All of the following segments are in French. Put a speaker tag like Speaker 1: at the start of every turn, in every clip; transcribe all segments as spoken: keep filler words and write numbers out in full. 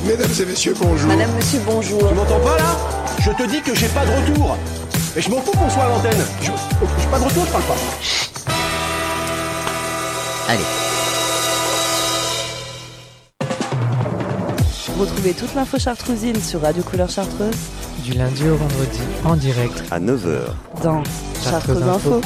Speaker 1: Mesdames et messieurs, bonjour.
Speaker 2: Madame, monsieur, bonjour.
Speaker 3: Tu m'entends pas là? Je te dis que j'ai pas de retour. Et je m'en fous qu'on soit à l'antenne. Je... J'ai pas de retour, je parle pas.
Speaker 2: Allez. Retrouvez toute l'info chartrousine sur Radio Couleur Chartreuse.
Speaker 4: Du lundi au vendredi, en direct.
Speaker 5: À neuf heures.
Speaker 2: Dans Chartreuse Info.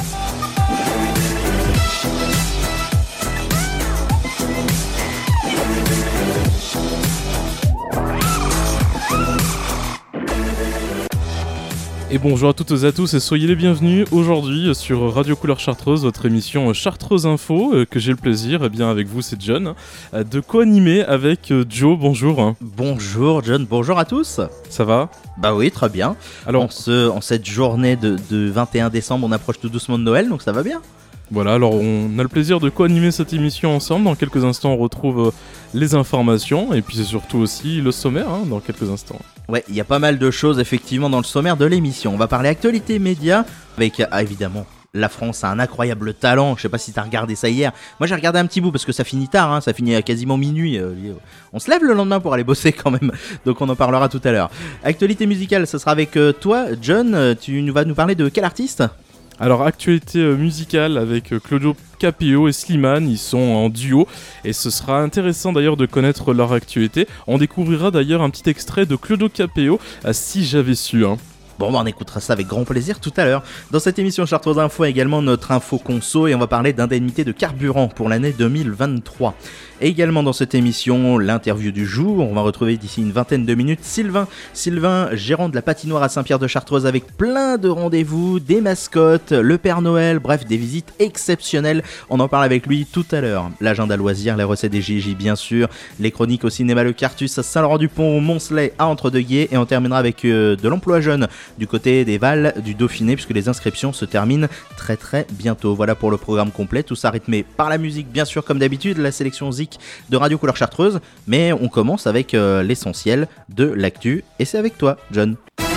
Speaker 6: Et bonjour à toutes et à tous et soyez les bienvenus aujourd'hui sur Radio Couleur Chartreuse, votre émission Chartreuse Info, euh, que j'ai le plaisir, eh bien avec vous c'est John, euh, de co-animer avec euh, Joe. Bonjour.
Speaker 7: Bonjour John, bonjour à tous.
Speaker 6: Ça va ?
Speaker 7: Bah oui, très bien. Alors, en, ce, en cette journée de, de vingt et un décembre, on approche tout doucement de Noël, donc ça va bien.
Speaker 6: Voilà, alors on a le plaisir de co-animer cette émission ensemble. Dans quelques instants, on retrouve euh, les informations et puis c'est surtout aussi le sommaire, hein, dans quelques instants.
Speaker 7: Ouais, il y a pas mal de choses effectivement dans le sommaire de l'émission. On va parler actualité média avec, ah, évidemment, la France a un incroyable talent. Je sais pas si t'as regardé ça hier. Moi j'ai regardé un petit bout parce que ça finit tard, hein, ça finit à quasiment minuit. Euh, on se lève le lendemain pour aller bosser quand même. Donc on en parlera tout à l'heure. Actualité musicale, ça sera avec euh, toi, John. Tu vas nous parler de quel artiste ?
Speaker 6: Alors, actualité euh, musicale avec euh, Claudio Capéo et Slimane, ils sont en duo et ce sera intéressant d'ailleurs de connaître leur actualité. On découvrira d'ailleurs un petit extrait de Claudio Capéo, à Si j'avais su. Hein.
Speaker 7: Bon, bah on écoutera ça avec grand plaisir tout à l'heure. Dans cette émission Chartreuse Info, également notre info conso et on va parler d'indemnité de carburant pour l'année deux mille vingt-trois. Et également dans cette émission, l'interview du jour. On va retrouver d'ici une vingtaine de minutes Sylvain. Sylvain, gérant de la patinoire à Saint-Pierre-de-Chartreuse avec plein de rendez-vous, des mascottes, le Père Noël, bref, des visites exceptionnelles. On en parle avec lui tout à l'heure. L'agenda loisirs, les recettes des J J bien sûr, les chroniques au cinéma Le Cartus à Saint-Laurent-du-Pont, Moncelet à Entre-deux-Guiers et on terminera avec euh, de l'emploi jeune du côté des Valles du Dauphiné puisque les inscriptions se terminent très très bientôt. Voilà pour le programme complet, tout ça rythmé par la musique bien sûr comme d'habitude, la sélection Zik de Radio Couleur Chartreuse, mais on commence avec euh, l'essentiel de l'actu et c'est avec toi John.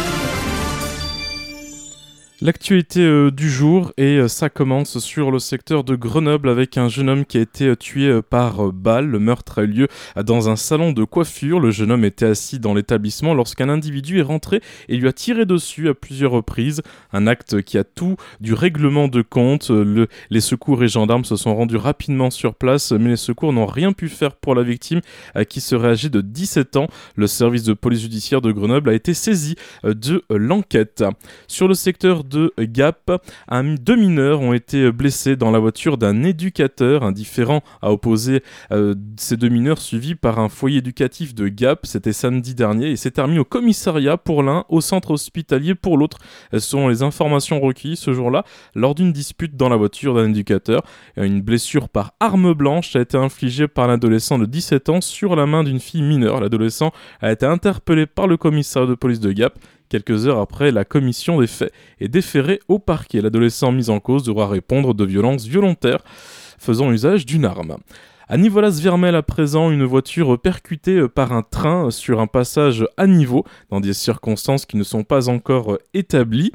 Speaker 6: L'actualité euh, du jour et euh, ça commence sur le secteur de Grenoble avec un jeune homme qui a été euh, tué euh, par euh, balle. Le meurtre a eu lieu euh, dans un salon de coiffure. Le jeune homme était assis dans l'établissement lorsqu'un individu est rentré et lui a tiré dessus à plusieurs reprises. Un acte qui a tout du règlement de compte. Euh, le, les secours et gendarmes se sont rendus rapidement sur place mais les secours n'ont rien pu faire pour la victime euh, qui serait âgée de dix-sept ans. Le service de police judiciaire de Grenoble a été saisi euh, de euh, l'enquête. Sur le secteur de Gap, un, deux mineurs ont été blessés dans la voiture d'un éducateur. Un différend a opposé euh, ces deux mineurs suivis par un foyer éducatif de Gap. C'était samedi dernier et s'est terminé au commissariat pour l'un, au centre hospitalier pour l'autre. Selon les informations recueillies ce jour-là, lors d'une dispute dans la voiture d'un éducateur, une blessure par arme blanche a été infligée par l'adolescent de dix-sept ans sur la main d'une fille mineure. L'adolescent a été interpellé par le commissariat de police de Gap. Quelques heures après, la commission des faits est déférée au parquet. L'adolescent mis en cause devra répondre de violences volontaires faisant usage d'une arme. À Nivolas-Vermel à présent, une voiture percutée par un train sur un passage à niveau dans des circonstances qui ne sont pas encore établies.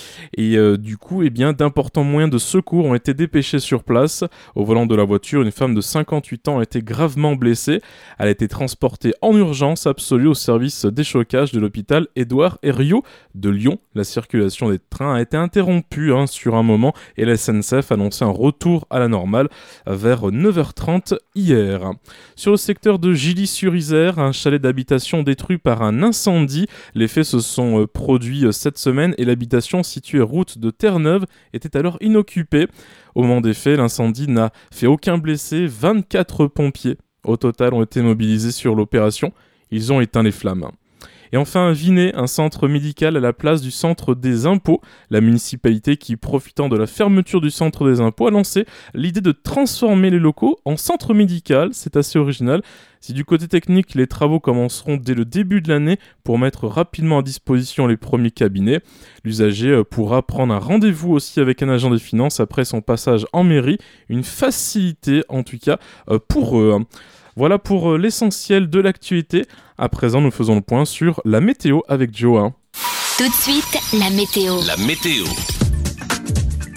Speaker 6: Et euh, du coup, eh bien, d'importants moyens de secours ont été dépêchés sur place. Au volant de la voiture, une femme de cinquante-huit ans a été gravement blessée. Elle a été transportée en urgence absolue au service d'échocage de l'hôpital Édouard Herriot de Lyon. La circulation des trains a été interrompue hein, sur un moment et la S N C F annonçait un retour à la normale vers neuf heures trente hier. Sur le secteur de Gilly-sur-Isère, un chalet d'habitation détruit par un incendie. Les faits se sont euh, produits euh, cette semaine et l'habitation située route de Terre-Neuve était alors inoccupée. Au moment des faits, l'incendie n'a fait aucun blessé. vingt-quatre pompiers au total ont été mobilisés sur l'opération. Ils ont éteint les flammes. Et enfin, à Vinay, un centre médical à la place du centre des impôts. La municipalité qui, profitant de la fermeture du centre des impôts, a lancé l'idée de transformer les locaux en centre médical. C'est assez original. Si du côté technique, les travaux commenceront dès le début de l'année pour mettre rapidement à disposition les premiers cabinets, l'usager pourra prendre un rendez-vous aussi avec un agent des finances après son passage en mairie. Une facilité en tout cas pour eux. Voilà pour l'essentiel de l'actualité. À présent, nous faisons le point sur la météo avec Joe.
Speaker 8: Tout de suite, la météo.
Speaker 9: La météo.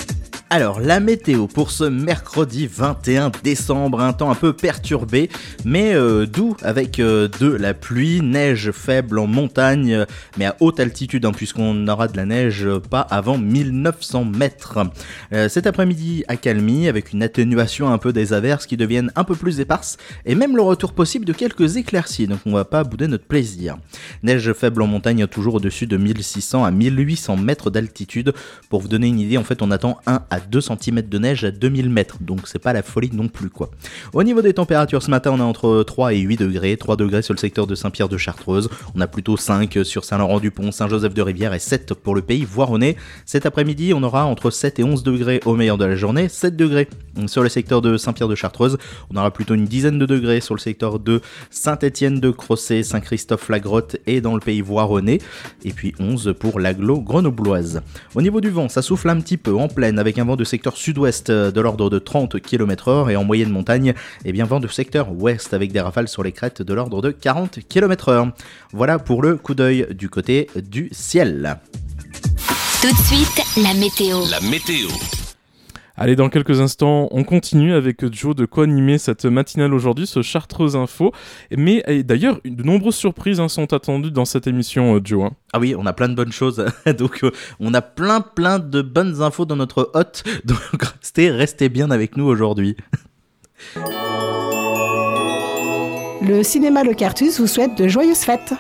Speaker 7: Alors, la météo pour ce mercredi vingt et un décembre, un temps un peu perturbé, mais euh, doux avec euh, de la pluie, neige faible en montagne, euh, mais à haute altitude, hein, puisqu'on aura de la neige euh, pas avant mille neuf cents mètres. Euh, cet après-midi, accalmie, avec une atténuation un peu des averses qui deviennent un peu plus éparses, et même le retour possible de quelques éclaircies, donc on va pas bouder notre plaisir. Neige faible en montagne, toujours au-dessus de mille six cents à mille huit cents mètres d'altitude. Pour vous donner une idée, en fait, on attend un à deux centimètres de neige à deux mille mètres, donc c'est pas la folie non plus quoi. Au niveau des températures, ce matin on a entre trois et huit degrés, trois degrés sur le secteur de Saint-Pierre-de-Chartreuse, on a plutôt cinq sur Saint-Laurent-du-Pont, Saint-Joseph-de-Rivière et sept pour le pays voironnais. Cet après-midi on aura entre sept et onze degrés au meilleur de la journée, sept degrés sur le secteur de Saint-Pierre-de-Chartreuse, on aura plutôt une dizaine de degrés sur le secteur de Saint-Étienne-de-Crossé, Saint-Christophe-la-Grotte et dans le pays voironnais, et puis onze pour l'agglo grenobloise. Au niveau du vent, ça souffle un petit peu en plaine avec un vent de secteur sud-ouest de l'ordre de trente kilomètres heure et en moyenne montagne, eh bien vent de secteur ouest avec des rafales sur les crêtes de l'ordre de quarante kilomètres heure. Voilà pour le coup d'œil du côté du ciel.
Speaker 1: Tout de suite, la météo.
Speaker 5: La météo.
Speaker 6: Allez, dans quelques instants, on continue avec Joe de quoi animer cette matinale aujourd'hui, ce Chartreuse Info. Mais et d'ailleurs, de nombreuses surprises hein, sont attendues dans cette émission, euh, Joe. Hein.
Speaker 7: Ah oui, on a plein de bonnes choses. Donc, euh, on a plein, plein de bonnes infos dans notre hôte. Donc, restez, restez bien avec nous aujourd'hui.
Speaker 8: Le cinéma Le Cartus vous souhaite de joyeuses fêtes.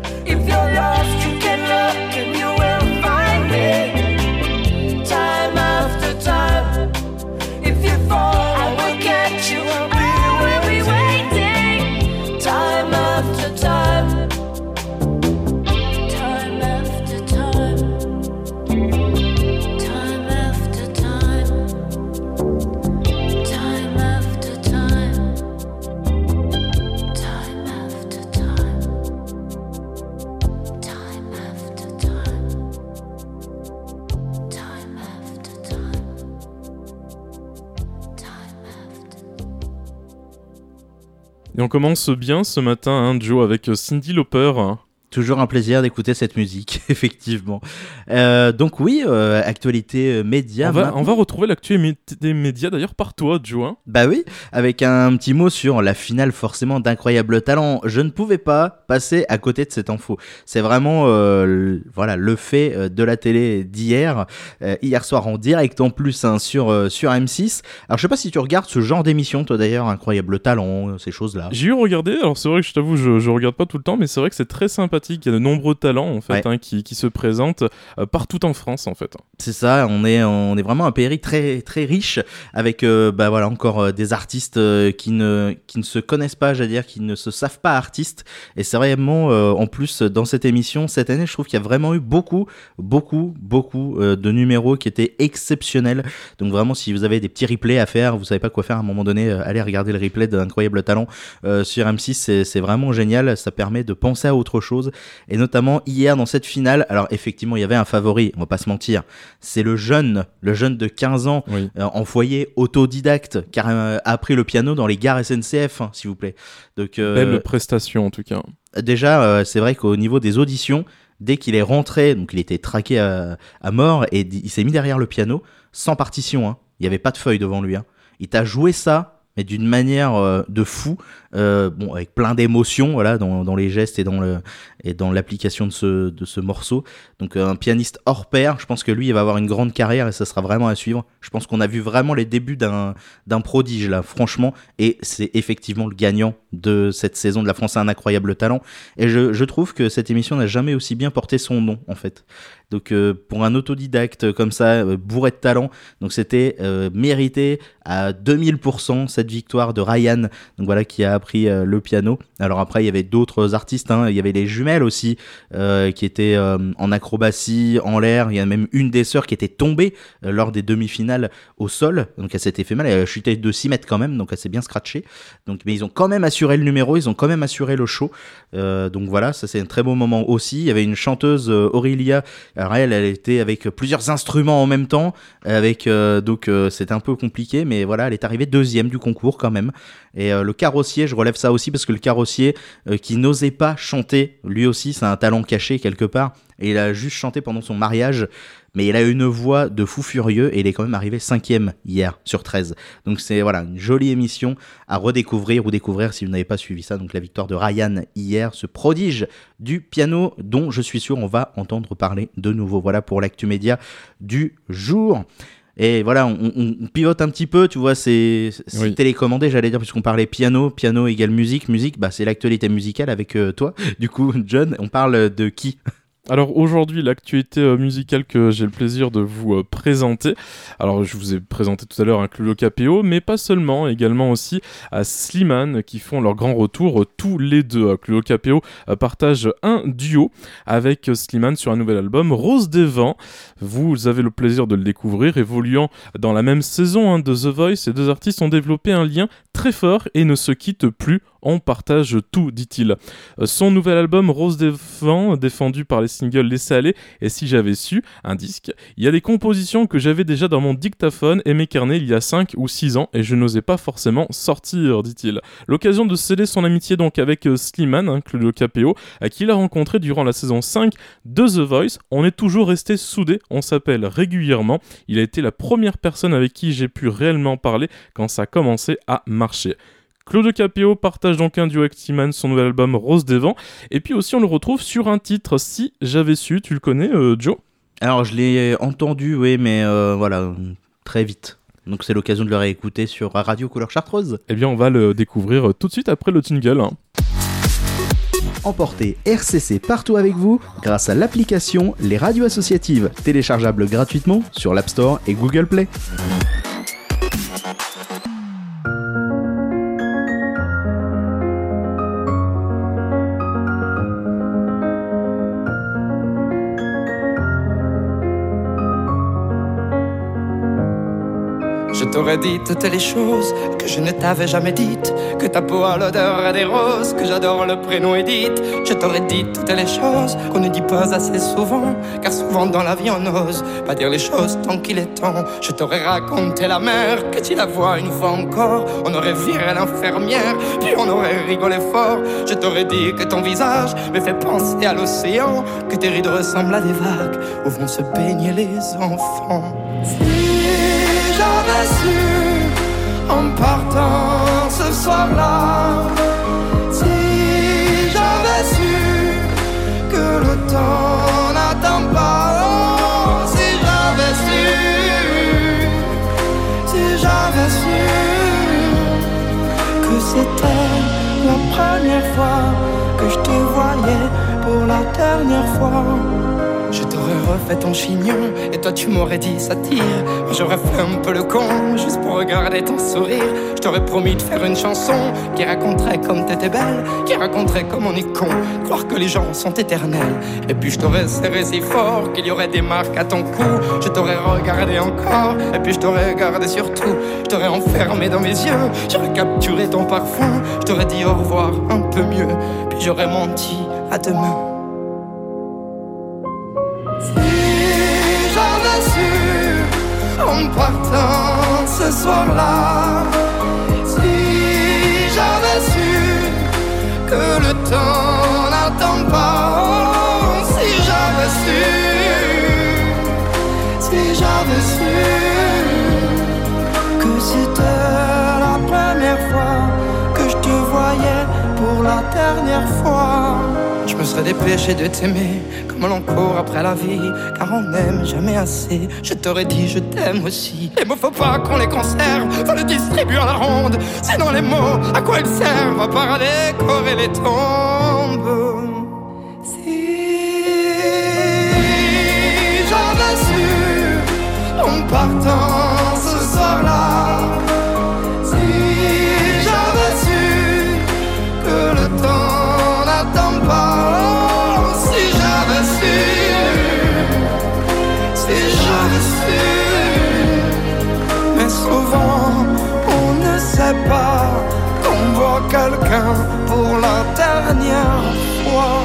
Speaker 9: If you're lost, you can look and you will find me. Time
Speaker 6: Et on commence bien ce matin, hein, Joe, avec Cyndi Lauper.
Speaker 7: Toujours un plaisir d'écouter cette musique, effectivement. Euh, donc oui, euh, actualité média.
Speaker 6: On va, on va retrouver l'actualité média d'ailleurs par toi, Joe. Hein.
Speaker 7: Bah oui, avec un petit mot sur la finale forcément d'Incroyable Talent. Je ne pouvais pas passer à côté de cette info. C'est vraiment euh, le, voilà, le fait de la télé d'hier, euh, hier soir en direct en plus hein, sur, euh, sur M six. Alors je sais pas si tu regardes ce genre d'émission toi d'ailleurs, Incroyable Talent, ces choses-là.
Speaker 6: J'ai eu regardé, alors c'est vrai que je t'avoue, je, je regarde pas tout le temps, mais c'est vrai que c'est très sympathique. Il y a de nombreux talents en fait
Speaker 7: ouais.
Speaker 6: hein, qui, qui se présentent euh, partout en France en fait.
Speaker 7: C'est ça, on est on est vraiment un pays très très riche avec euh, bah voilà encore euh, des artistes euh, qui ne qui ne se connaissent pas, j'allais dire qui ne se savent pas artistes. Et c'est vraiment euh, en plus dans cette émission cette année, je trouve qu'il y a vraiment eu beaucoup beaucoup beaucoup euh, de numéros qui étaient exceptionnels. Donc vraiment si vous avez des petits replays à faire, vous savez pas quoi faire à un moment donné, euh, allez regarder le replay d'Incroyable Talent euh, sur M six, c'est c'est vraiment génial, ça permet de penser à autre chose. Et notamment hier dans cette finale, alors effectivement il y avait un favori, on va pas se mentir, c'est le jeune, le jeune de quinze ans,
Speaker 6: oui.
Speaker 7: euh, en foyer autodidacte, qui a euh, appris le piano dans les gares S N C F, hein, s'il vous plaît. Donc, euh,
Speaker 6: belle prestation en tout cas.
Speaker 7: Déjà, euh, c'est vrai qu'au niveau des auditions, dès qu'il est rentré, donc il était traqué à, à mort, et il s'est mis derrière le piano, sans partition, hein. Il n'y avait pas de feuille devant lui. Hein. Il t'a joué ça, mais d'une manière euh, de fou, euh, bon, avec plein d'émotions, voilà, dans, dans les gestes et dans le et dans l'application de ce de ce morceau. Donc euh, un pianiste hors pair. Je pense que lui, il va avoir une grande carrière et ça sera vraiment à suivre. Je pense qu'on a vu vraiment les débuts d'un d'un prodige là, franchement, et c'est effectivement le gagnant de cette saison de La France a un incroyable talent. Et je je trouve que cette émission n'a jamais aussi bien porté son nom en fait. Donc euh, pour un autodidacte comme ça, euh, bourré de talent, donc c'était euh, mérité à deux mille pour cent cette victoire de Ryan, donc voilà, qui a appris euh, le piano. Alors après il y avait d'autres artistes, hein. Il y avait les jumelles aussi euh, qui étaient euh, en acrobatie, en l'air. Il y a même une des sœurs qui était tombée euh, lors des demi-finales au sol, donc elle s'était fait mal, elle a chuté de six mètres quand même, donc elle s'est bien scratchée. Donc mais ils ont quand même assuré le numéro, ils ont quand même assuré le show. Euh, donc voilà, ça c'est un très beau moment aussi. Il y avait une chanteuse euh, Aurélia. Alors elle, elle était avec plusieurs instruments en même temps, avec euh, donc euh, c'était un peu compliqué, mais voilà, elle est arrivée deuxième du concours quand même. Et euh, le carrossier, je relève ça aussi parce que le carrossier euh, qui n'osait pas chanter, lui aussi, c'est un talent caché quelque part. Et il a juste chanté pendant son mariage, mais il a une voix de fou furieux et il est quand même arrivé cinquième hier sur treize. Donc c'est voilà une jolie émission à redécouvrir ou découvrir si vous n'avez pas suivi ça. Donc la victoire de Ryan hier, ce prodige du piano dont je suis sûr on va entendre parler de nouveau. Voilà pour l'actu média du jour. Et voilà, on, on pivote un petit peu, tu vois, c'est, c'est oui. télécommandé, j'allais dire, puisqu'on parlait piano, piano égale musique, musique, bah c'est l'actualité musicale avec euh, toi. Du coup, John, on parle de qui ?
Speaker 6: Alors aujourd'hui, l'actualité euh, musicale que j'ai le plaisir de vous euh, présenter. Alors je vous ai présenté tout à l'heure un Cluedo K P O, mais pas seulement, également aussi à Slimane qui font leur grand retour euh, tous les deux. Cluedo K P O euh, partage un duo avec euh, Slimane sur un nouvel album, Rose des Vents. Vous avez le plaisir de le découvrir, évoluant dans la même saison hein, de The Voice. Ces deux artistes ont développé un lien très fort et ne se quittent plus. On partage tout, dit-il. Son nouvel album Rose des Vents, défendu par les singles Laissez aller et Si j'avais su, un disque. Il y a des compositions que j'avais déjà dans mon dictaphone et mes carnets il y a cinq ou six ans et je n'osais pas forcément sortir, dit-il. L'occasion de sceller son amitié donc avec Slimane, hein, Cluedo K P O, qu'il a rencontré durant la saison cinq de The Voice. On est toujours restés soudés, on s'appelle régulièrement. Il a été la première personne avec qui j'ai pu réellement parler quand ça a commencé à marcher. Cluedo K P O partage donc un duo avec Slimane, son nouvel album Rose des Vents. Et puis aussi on le retrouve sur un titre, Si j'avais su, tu le connais euh, Joe ?
Speaker 7: Alors je l'ai entendu, oui, mais euh, voilà, très vite. Donc c'est l'occasion de le réécouter sur Radio Couleur Chartreuse.
Speaker 6: Eh bien on va le découvrir tout de suite après le jingle. Hein.
Speaker 7: Emportez R C C partout avec vous grâce à l'application Les Radios Associatives, téléchargeable gratuitement sur l'App Store et Google Play.
Speaker 5: Je te t'aurais dit toutes les choses que je ne t'avais jamais dites. Que ta peau a l'odeur des roses, que j'adore le prénom Edith. Je t'aurais dit toutes les choses qu'on ne dit pas assez souvent, car souvent dans la vie on n'ose pas dire les choses tant qu'il est temps. Je t'aurais raconté la mer, que tu la vois une fois encore. On aurait viré l'infirmière, puis on aurait rigolé fort. Je t'aurais dit que ton visage me fait penser à l'océan, que tes rides ressemblent à des vagues où vont se baigner les enfants. Si j'avais su en partant ce soir-là, si j'avais su que le temps n'attend pas, oh, si j'avais su, si j'avais su que c'était la première fois que je te voyais pour la dernière fois. Je t'aurais refait ton chignon et toi tu m'aurais dit ça tire. Moi j'aurais fait un peu le con juste pour regarder ton sourire. Je t'aurais promis de faire une chanson qui raconterait comme t'étais belle, qui raconterait comme on est con, croire que les gens sont éternels. Et puis je t'aurais serré si fort qu'il y aurait des marques à ton cou. Je t'aurais regardé encore et puis je t'aurais regardé surtout. Je t'aurais enfermé dans mes yeux, j'aurais capturé ton parfum. Je t'aurais dit au revoir un peu mieux, puis j'aurais menti à demain. En partant ce soir-là, si j'avais su que le temps n'attend pas, oh, si j'avais su, si j'avais su que c'était la première fois que je te voyais pour la dernière fois. Je me serais dépêché de t'aimer comme l'on court après la vie, car on n'aime jamais assez. Je t'aurais dit je t'aime aussi. Les mots faut pas qu'on les conserve, faut les distribuer à la ronde. Sinon les mots, à quoi ils servent? À part à décorer les tombes. Si j'avais su en partant ce soir-là, si j'avais su que le temps n'attend pas, mais souvent on ne sait pas qu'on voit quelqu'un pour la dernière fois.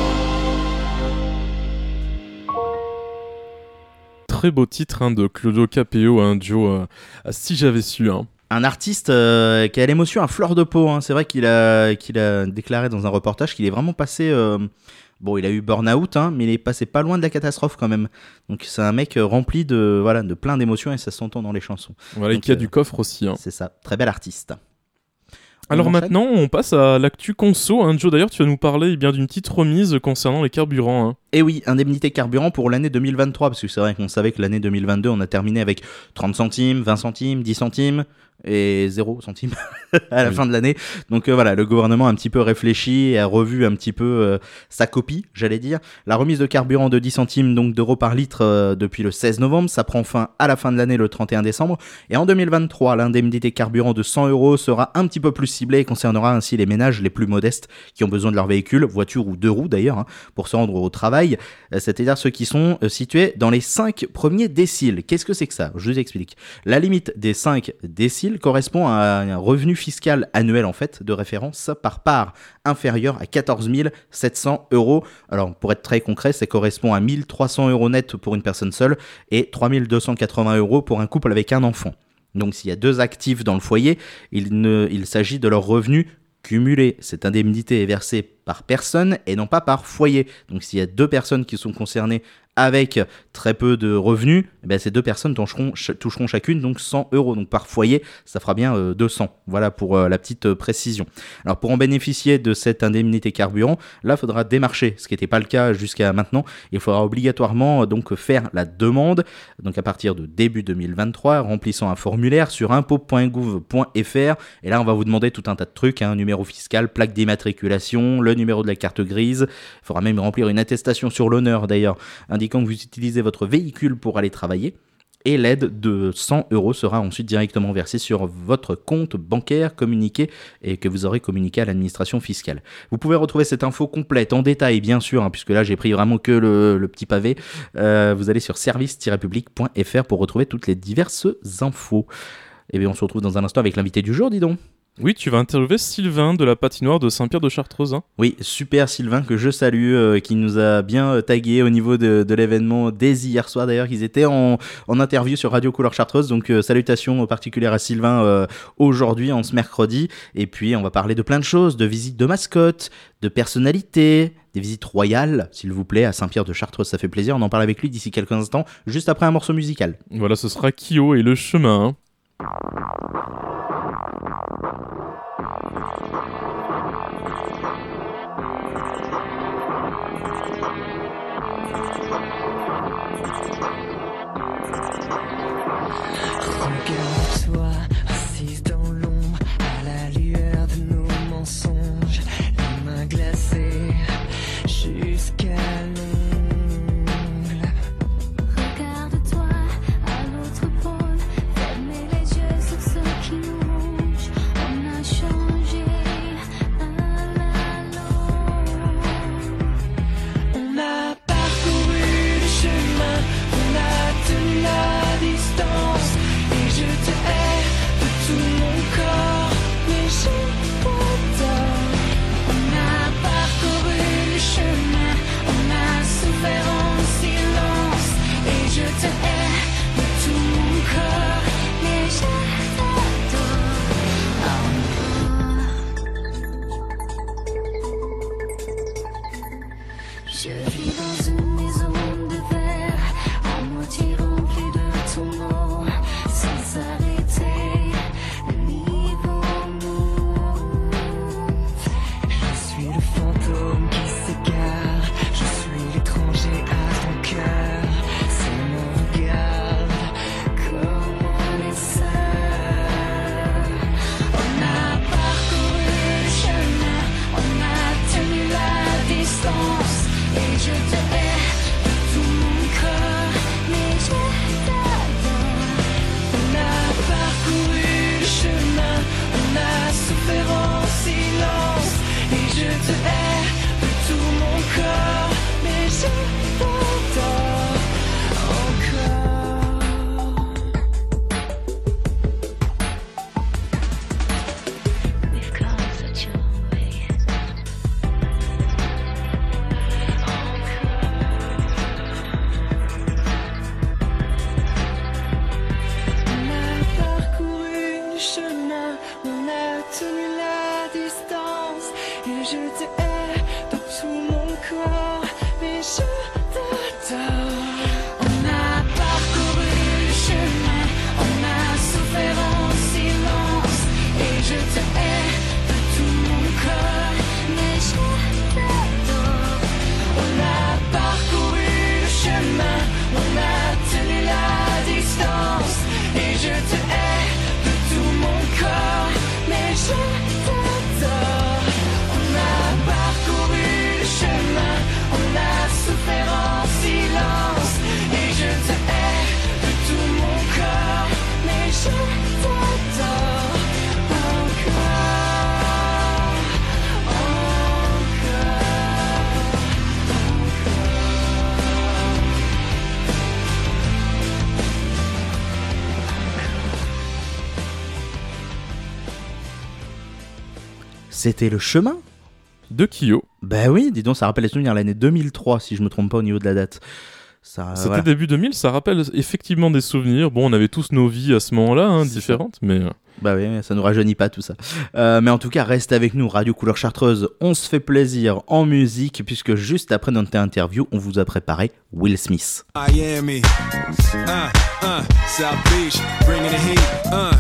Speaker 6: Très beau titre hein, de Claudio Capéo, un duo euh, Si j'avais su. Hein.
Speaker 7: Un artiste euh, qui a l'émotion à fleur de peau. Hein. C'est vrai qu'il a, qu'il a déclaré dans un reportage qu'il est vraiment passé... Euh... Bon, il a eu burn-out, hein, mais il est passé pas loin de la catastrophe quand même. Donc c'est un mec rempli de, voilà, de plein d'émotions et ça s'entend dans les chansons.
Speaker 6: Voilà,
Speaker 7: donc,
Speaker 6: qui a
Speaker 7: euh,
Speaker 6: du coffre aussi. Hein.
Speaker 7: C'est ça, très bel artiste.
Speaker 6: Alors maintenant, on passe à l'actu conso. Hein. Joe, d'ailleurs, tu vas nous parler eh bien, d'une petite remise concernant les carburants. Hein.
Speaker 7: Et oui, indemnité carburant pour l'année deux mille vingt-trois, parce que c'est vrai qu'on savait que l'année deux mille vingt-deux, on a terminé avec trente centimes, vingt centimes, dix centimes et zéro centime à la oui. fin de l'année. Donc euh, voilà, le gouvernement a un petit peu réfléchi et a revu un petit peu euh, sa copie, j'allais dire. La remise de carburant de dix centimes donc d'euros par litre euh, depuis le seize novembre, ça prend fin à la fin de l'année le trente et un décembre. Et en deux mille vingt-trois, l'indemnité carburant de cent euros sera un petit peu plus ciblée et concernera ainsi les ménages les plus modestes qui ont besoin de leur véhicule, voiture ou deux roues d'ailleurs, hein, pour se rendre au travail. Euh, c'est-à-dire ceux qui sont euh, situés dans les cinq premiers déciles. Qu'est-ce que c'est que ça ? Je vous explique. La limite des cinq déciles correspond à un revenu fiscal annuel en fait de référence par part inférieur à quatorze mille sept cents euros. Alors pour être très concret, ça correspond à mille trois cents euros net pour une personne seule et trois mille deux cent quatre-vingts euros pour un couple avec un enfant. Donc s'il y a deux actifs dans le foyer, il, ne, il s'agit de leur revenu cumulé. Cette indemnité est versée par personne et non pas par foyer. Donc s'il y a deux personnes qui sont concernées avec très peu de revenus, eh bien, ces deux personnes toucheront, ch- toucheront chacune donc cent euros. Donc par foyer, ça fera bien euh, deux cents. Voilà pour euh, la petite euh, précision. Alors pour en bénéficier de cette indemnité carburant, là, il faudra démarcher, ce qui n'était pas le cas jusqu'à maintenant. Il faudra obligatoirement euh, donc faire la demande, donc à partir de début deux mille vingt-trois, remplissant un formulaire sur impôts point gouv point f r. Et là, on va vous demander tout un tas de trucs, hein, numéro fiscal, plaque d'immatriculation, le numéro de la carte grise. Il faudra même remplir une attestation sur l'honneur d'ailleurs, indiquant que vous utilisez votre véhicule pour aller travailler. Et l'aide de cent euros sera ensuite directement versée sur votre compte bancaire communiqué et que vous aurez communiqué à l'administration fiscale. Vous pouvez retrouver cette info complète en détail, bien sûr, hein, puisque là j'ai pris vraiment que le, le petit pavé. Euh, vous allez sur service tiret public point f r pour retrouver toutes les diverses infos. Et bien on se retrouve dans un instant avec l'invité du jour, dis donc.
Speaker 6: Oui, tu vas interviewer Sylvain de la patinoire de Saint-Pierre de Chartreuse. Hein.
Speaker 7: Oui, super Sylvain que je salue, euh, qui nous a bien euh, tagué au niveau de, de l'événement dès hier soir d'ailleurs, qu'ils étaient en, en interview sur Radio Couleur Chartreuse, donc euh, salutations particulières à Sylvain euh, aujourd'hui, en ce mercredi, et puis on va parler de plein de choses, de visites de mascottes, de personnalités, des visites royales, s'il vous plaît, à Saint-Pierre de Chartreuse, ça fait plaisir, on en parle avec lui d'ici quelques instants, juste après un morceau musical.
Speaker 6: Voilà, ce sera Kyo et le chemin. Hein.
Speaker 9: Regarde-toi, assise dans l'ombre, à la lueur de nos mensonges, les mains glacées jusqu'à l'ongle.
Speaker 10: Regarde-toi à l'autre pôle, fermez les yeux sur ce qui nous ronge. On a changé à la longue.
Speaker 9: On a parcouru le chemin, on a tenu la distance. Et je te hais de tout mon corps, mais je t'adore.
Speaker 10: On a parcouru le chemin, on a souffert en silence. Et je te hais de tout mon corps, mais je t'adore. Je vis dans une maison de verre, à moitié remplie de tombeaux, sans s'arrêter, le niveau monte.
Speaker 9: Je suis le fantôme qui s'égare, je suis l'étranger à ton cœur. C'est mon regard, comme on est seul.
Speaker 10: On a parcouru le chemin, on a tenu la distance. Et je te hais de tout mon corps, mais je t'adore.
Speaker 9: On a parcouru le chemin, on a souffert en silence. Et je te hais de tout mon corps, mais je t'adore encore.
Speaker 10: Because of your way.
Speaker 9: On a parcouru le chemin, on a tenu la distance. Et je te hais de tout mon corps, mais je t'adore.
Speaker 10: On a parcouru le chemin, on a souffert en silence. Et je te hais de tout mon corps, mais je t'adore.
Speaker 9: On a parcouru le chemin, on a tenu la distance. Et je te hais de tout mon corps, mais je t'adore. On a parcouru le chemin, on a souffert en silence. Et je te hais de tout mon corps, mais je t'adore encore, encore.
Speaker 7: C'était le chemin.
Speaker 6: De Kyo.
Speaker 7: Bah oui, dis donc, ça rappelle les souvenirs, l'année deux mille trois, si je me trompe pas au niveau de la date. Ça,
Speaker 6: C'était
Speaker 7: voilà.
Speaker 6: début deux mille, ça rappelle effectivement des souvenirs. Bon, on avait tous nos vies à ce moment-là, hein, différentes, mais...
Speaker 7: Bah oui, ça nous rajeunit pas tout ça. Euh, mais en tout cas, reste avec nous, Radio Couleur Chartreuse. On se fait plaisir en musique, puisque juste après notre interview, on vous a préparé Will Smith.
Speaker 11: Miami, uh, uh, South Beach, bringing the heat, uh.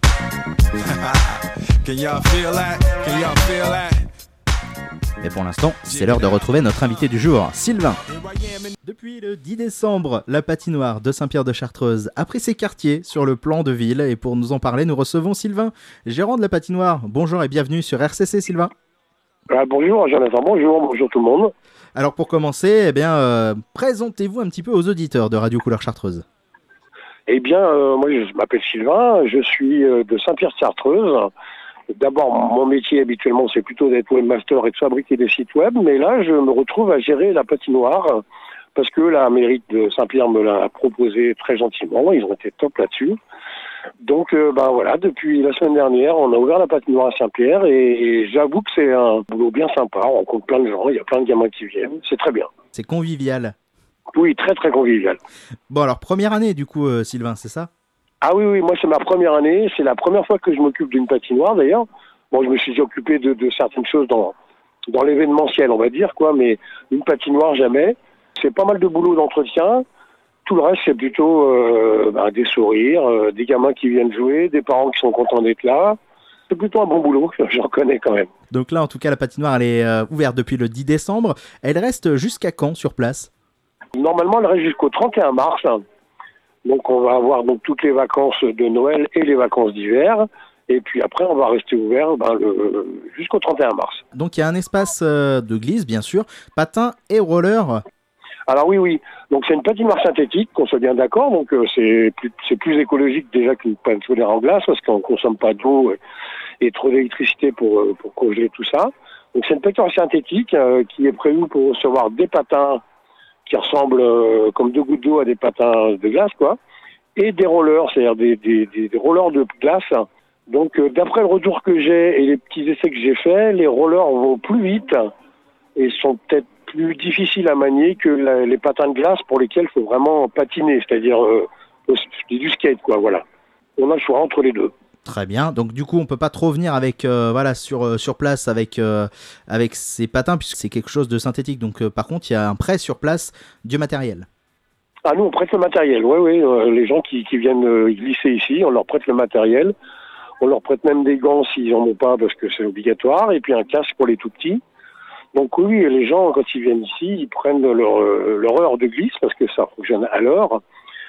Speaker 11: Can y'all feel that? Can y'all feel that?
Speaker 7: Mais pour l'instant, c'est l'heure de retrouver notre invité du jour, Sylvain. Depuis le dix décembre, la patinoire de Saint-Pierre de Chartreuse a pris ses quartiers sur le plan de ville. Et pour nous en parler, nous recevons Sylvain, gérant de la patinoire. Bonjour et bienvenue sur R C C, Sylvain.
Speaker 12: Ah, bonjour Jonathan, bonjour, bonjour tout le monde.
Speaker 7: Alors pour commencer, eh bien, euh, présentez-vous un petit peu aux auditeurs de Radio Couleur Chartreuse.
Speaker 12: Eh bien, euh, moi je m'appelle Sylvain, je suis euh, de Saint-Pierre de Chartreuse. D'abord, mon métier habituellement, c'est plutôt d'être webmaster et de fabriquer des sites web, mais là, je me retrouve à gérer la patinoire parce que la mairie de Saint-Pierre me l'a proposé très gentiment. Ils ont été top là-dessus. Donc, euh, ben voilà, depuis la semaine dernière, on a ouvert la patinoire à Saint-Pierre et, et j'avoue que c'est un boulot bien sympa. On rencontre plein de gens, il y a plein de gamins qui viennent. C'est très bien.
Speaker 7: C'est convivial.
Speaker 12: Oui, très très convivial.
Speaker 7: Bon, alors, première année, du coup, euh, Sylvain, c'est ça ?
Speaker 12: Ah oui, oui, moi c'est ma première année. C'est la première fois que je m'occupe d'une patinoire d'ailleurs. Bon, je me suis occupé de, de certaines choses dans, dans l'événementiel, on va dire, quoi, mais une patinoire, jamais. C'est pas mal de boulot d'entretien. Tout le reste, c'est plutôt euh, bah, des sourires, euh, des gamins qui viennent jouer, des parents qui sont contents d'être là. C'est plutôt un bon boulot, j'en connais quand même. Donc
Speaker 7: là, en tout cas, la patinoire, elle est euh, ouverte depuis le dix décembre. Elle reste jusqu'à quand sur place ?
Speaker 12: Normalement, elle reste jusqu'au trente et un mars. Donc, on va avoir donc toutes les vacances de Noël et les vacances d'hiver. Et puis après, on va rester ouvert ben, le, jusqu'au trente et un mars.
Speaker 7: Donc, il y a un espace euh, de glisse, bien sûr, patins et rollers.
Speaker 12: Alors oui, oui. Donc c'est une patinoire synthétique, qu'on soit bien d'accord. Donc euh, c'est plus c'est plus écologique déjà qu'une patinoire en glace parce qu'on ne consomme pas d'eau et, et trop d'électricité pour euh, pour congeler tout ça. Donc c'est une patinoire synthétique euh, qui est prévue pour recevoir des patins qui ressemblent euh, comme deux gouttes d'eau à des patins de glace, quoi, et des rollers, c'est-à-dire des des, des, des rollers de glace. Donc euh, d'après le retour que j'ai et les petits essais que j'ai faits, les rollers vont plus vite et sont peut-être plus difficile à manier que la, les patins de glace pour lesquels il faut vraiment patiner, c'est-à-dire euh, du skate, quoi, voilà. On a le choix entre les deux.
Speaker 7: Très bien, donc du coup on peut pas trop venir avec euh, voilà sur euh, sur place avec euh, avec ces patins puisque c'est quelque chose de synthétique. Donc euh, par contre il y a un prêt sur place du matériel.
Speaker 12: Ah nous on prête le matériel, oui oui. Euh, les gens qui, qui viennent euh, glisser ici, on leur prête le matériel. On leur prête même des gants s'ils en ont pas parce que c'est obligatoire et puis un casque pour les tout petits. Donc oui, les gens, quand ils viennent ici, ils prennent leur, leur heure de glisse parce que ça fonctionne à l'heure.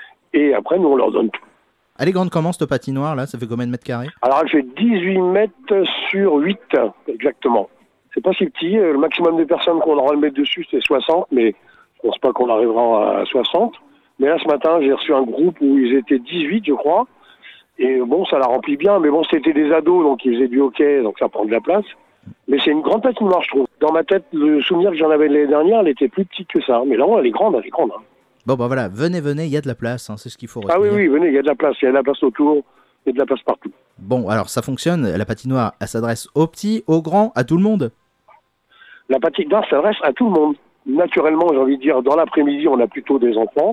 Speaker 12: Et après, nous, on leur donne tout.
Speaker 7: Elle est grande comment, cette patinoire, là ? Ça fait combien de mètres carrés ?
Speaker 12: Alors, elle fait dix-huit mètres sur huit, exactement. C'est pas si petit. Le maximum de personnes qu'on aura le mettre dessus, c'est soixante, mais je pense pas qu'on arrivera à soixante. Mais là, ce matin, j'ai reçu un groupe où ils étaient dix-huit, je crois. Et bon, ça la remplit bien. Mais bon, c'était des ados, donc ils faisaient du hockey, donc ça prend de la place. Mais c'est une grande patinoire, je trouve. Dans ma tête, le souvenir que j'en avais l'année dernière, elle était plus petite que ça. Mais là, elle est grande, elle est grande. Hein.
Speaker 7: Bon, bah voilà, venez, venez, il y a de la place, hein, c'est ce qu'il faut retenir.
Speaker 12: Ah oui, oui, venez, il y a de la place, il y a de la place autour, il y a de la place partout.
Speaker 7: Bon, alors ça fonctionne, la patinoire, elle s'adresse aux petits, aux grands, à tout le monde ?
Speaker 12: La patinoire s'adresse à tout le monde. Naturellement, j'ai envie de dire, dans l'après-midi, on a plutôt des enfants.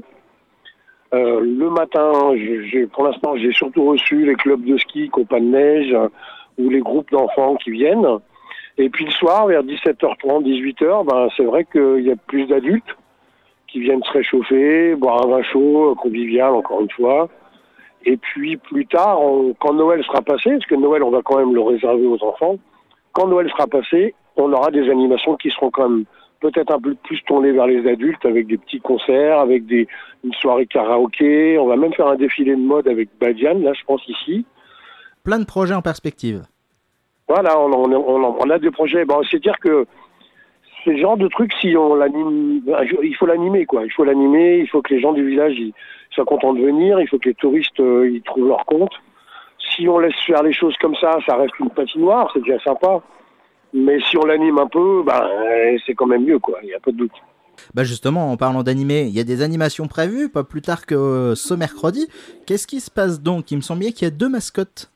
Speaker 12: Euh, le matin, j'ai, pour l'instant, j'ai surtout reçu les clubs de ski qui n'ont pas de neige ou les groupes d'enfants qui viennent. Et puis le soir, vers dix-sept heures trente, dix-huit heures, ben, c'est vrai qu'il y a plus d'adultes qui viennent se réchauffer, boire un vin chaud, convivial, encore une fois. Et puis plus tard, on, quand Noël sera passé, parce que Noël, on va quand même le réserver aux enfants, quand Noël sera passé, on aura des animations qui seront quand même peut-être un peu plus tournées vers les adultes, avec des petits concerts, avec des, une soirée karaoké. On va même faire un défilé de mode avec Badiane, là, je pense, ici.
Speaker 7: Plein de projets en perspective.
Speaker 12: Voilà, on, on, on, on a des projets. Bon, c'est-à-dire que c'est le genre de truc, si on l'anime, il faut l'animer, quoi. Il faut l'animer, il faut que les gens du village ils soient contents de venir, il faut que les touristes euh, ils trouvent leur compte. Si on laisse faire les choses comme ça, ça reste une patinoire, c'est déjà sympa. Mais si on l'anime un peu, ben, c'est quand même mieux, quoi. Il n'y a pas de doute.
Speaker 7: Bah justement, en parlant d'animer, il y a des animations prévues, pas plus tard que ce mercredi. Qu'est-ce qui se passe donc ? Il me semble bien qu'il y a deux mascottes.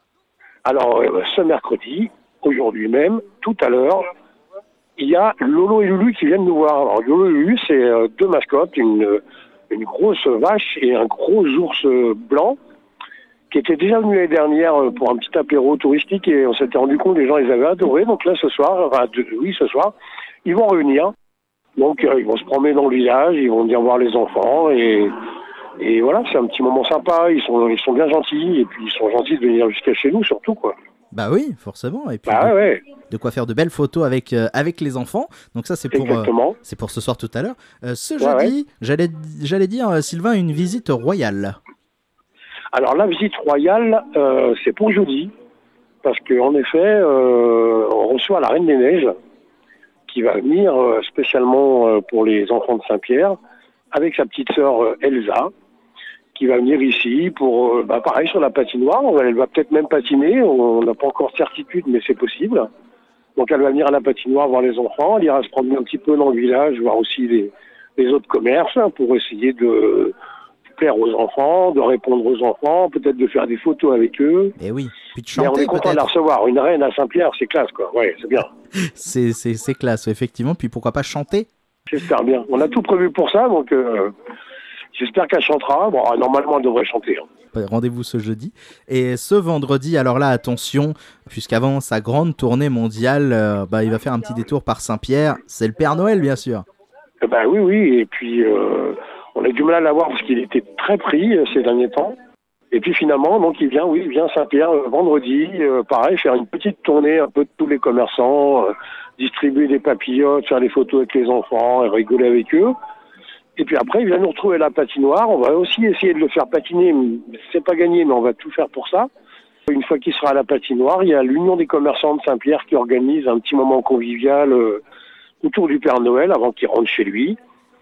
Speaker 12: Alors, ce mercredi, aujourd'hui même, tout à l'heure, il y a Lolo et Lulu qui viennent nous voir. Alors, Lolo et Lulu, c'est deux mascottes, une, une grosse vache et un gros ours blanc, qui étaient déjà venus l'année dernière pour un petit apéro touristique, et on s'était rendu compte, les gens les avaient adorés. Donc là, ce soir, enfin, oui, ce soir, ils vont revenir. Donc, euh, ils vont se promener dans le village, ils vont venir voir les enfants, et... Et voilà, c'est un petit moment sympa, ils sont, ils sont bien gentils, et puis ils sont gentils de venir jusqu'à chez nous, surtout, quoi.
Speaker 7: Bah oui, forcément, et puis
Speaker 12: bah
Speaker 7: de,
Speaker 12: ouais.
Speaker 7: de quoi faire de belles photos avec, euh, avec les enfants, donc ça c'est pour, euh, c'est pour ce soir tout à l'heure. Euh, ce ouais, jeudi, ouais. j'allais, j'allais dire, euh, Sylvain, une visite royale.
Speaker 12: Alors la visite royale, euh, c'est pour jeudi, parce qu'en effet, euh, on reçoit la Reine des Neiges, qui va venir euh, spécialement euh, pour les enfants de Saint-Pierre, avec sa petite sœur euh, Elsa, qui va venir ici pour, euh, bah, pareil, sur la patinoire. Elle va peut-être même patiner, on n'a pas encore certitude, mais c'est possible. Donc elle va venir à la patinoire voir les enfants, elle ira se promener un petit peu dans le village, voir aussi les, les autres commerces, hein, pour essayer de plaire aux enfants, de répondre aux enfants, peut-être de faire des photos avec eux.
Speaker 7: Et oui, puis de
Speaker 12: Mais
Speaker 7: chanter
Speaker 12: on est content
Speaker 7: peut-être.
Speaker 12: de la recevoir. Une reine à Saint-Pierre, c'est classe, quoi. Ouais, c'est bien.
Speaker 7: c'est, c'est, c'est classe, effectivement. Puis pourquoi pas chanter?
Speaker 12: J'espère bien. On a tout prévu pour ça, donc euh, j'espère qu'elle chantera. Bon, normalement, elle devrait chanter. Hein.
Speaker 7: Rendez-vous ce jeudi. Et ce vendredi, alors là, attention, puisqu'avant sa grande tournée mondiale, euh, bah, il va faire un petit détour par Saint-Pierre. C'est le Père Noël, bien sûr.
Speaker 12: Eh ben oui, oui. Et puis, euh, on a du mal à l'avoir parce qu'il était très pris euh, ces derniers temps. Et puis finalement, donc il vient, oui, il vient à Saint-Pierre euh, vendredi, euh, pareil, faire une petite tournée un peu de tous les commerçants, euh, distribuer des papillotes, faire des photos avec les enfants et rigoler avec eux. Et puis après, il vient nous retrouver à la patinoire. On va aussi essayer de le faire patiner. C'est pas gagné, mais on va tout faire pour ça. Une fois qu'il sera à la patinoire, il y a l'Union des commerçants de Saint-Pierre qui organise un petit moment convivial euh, autour du Père Noël avant qu'il rentre chez lui.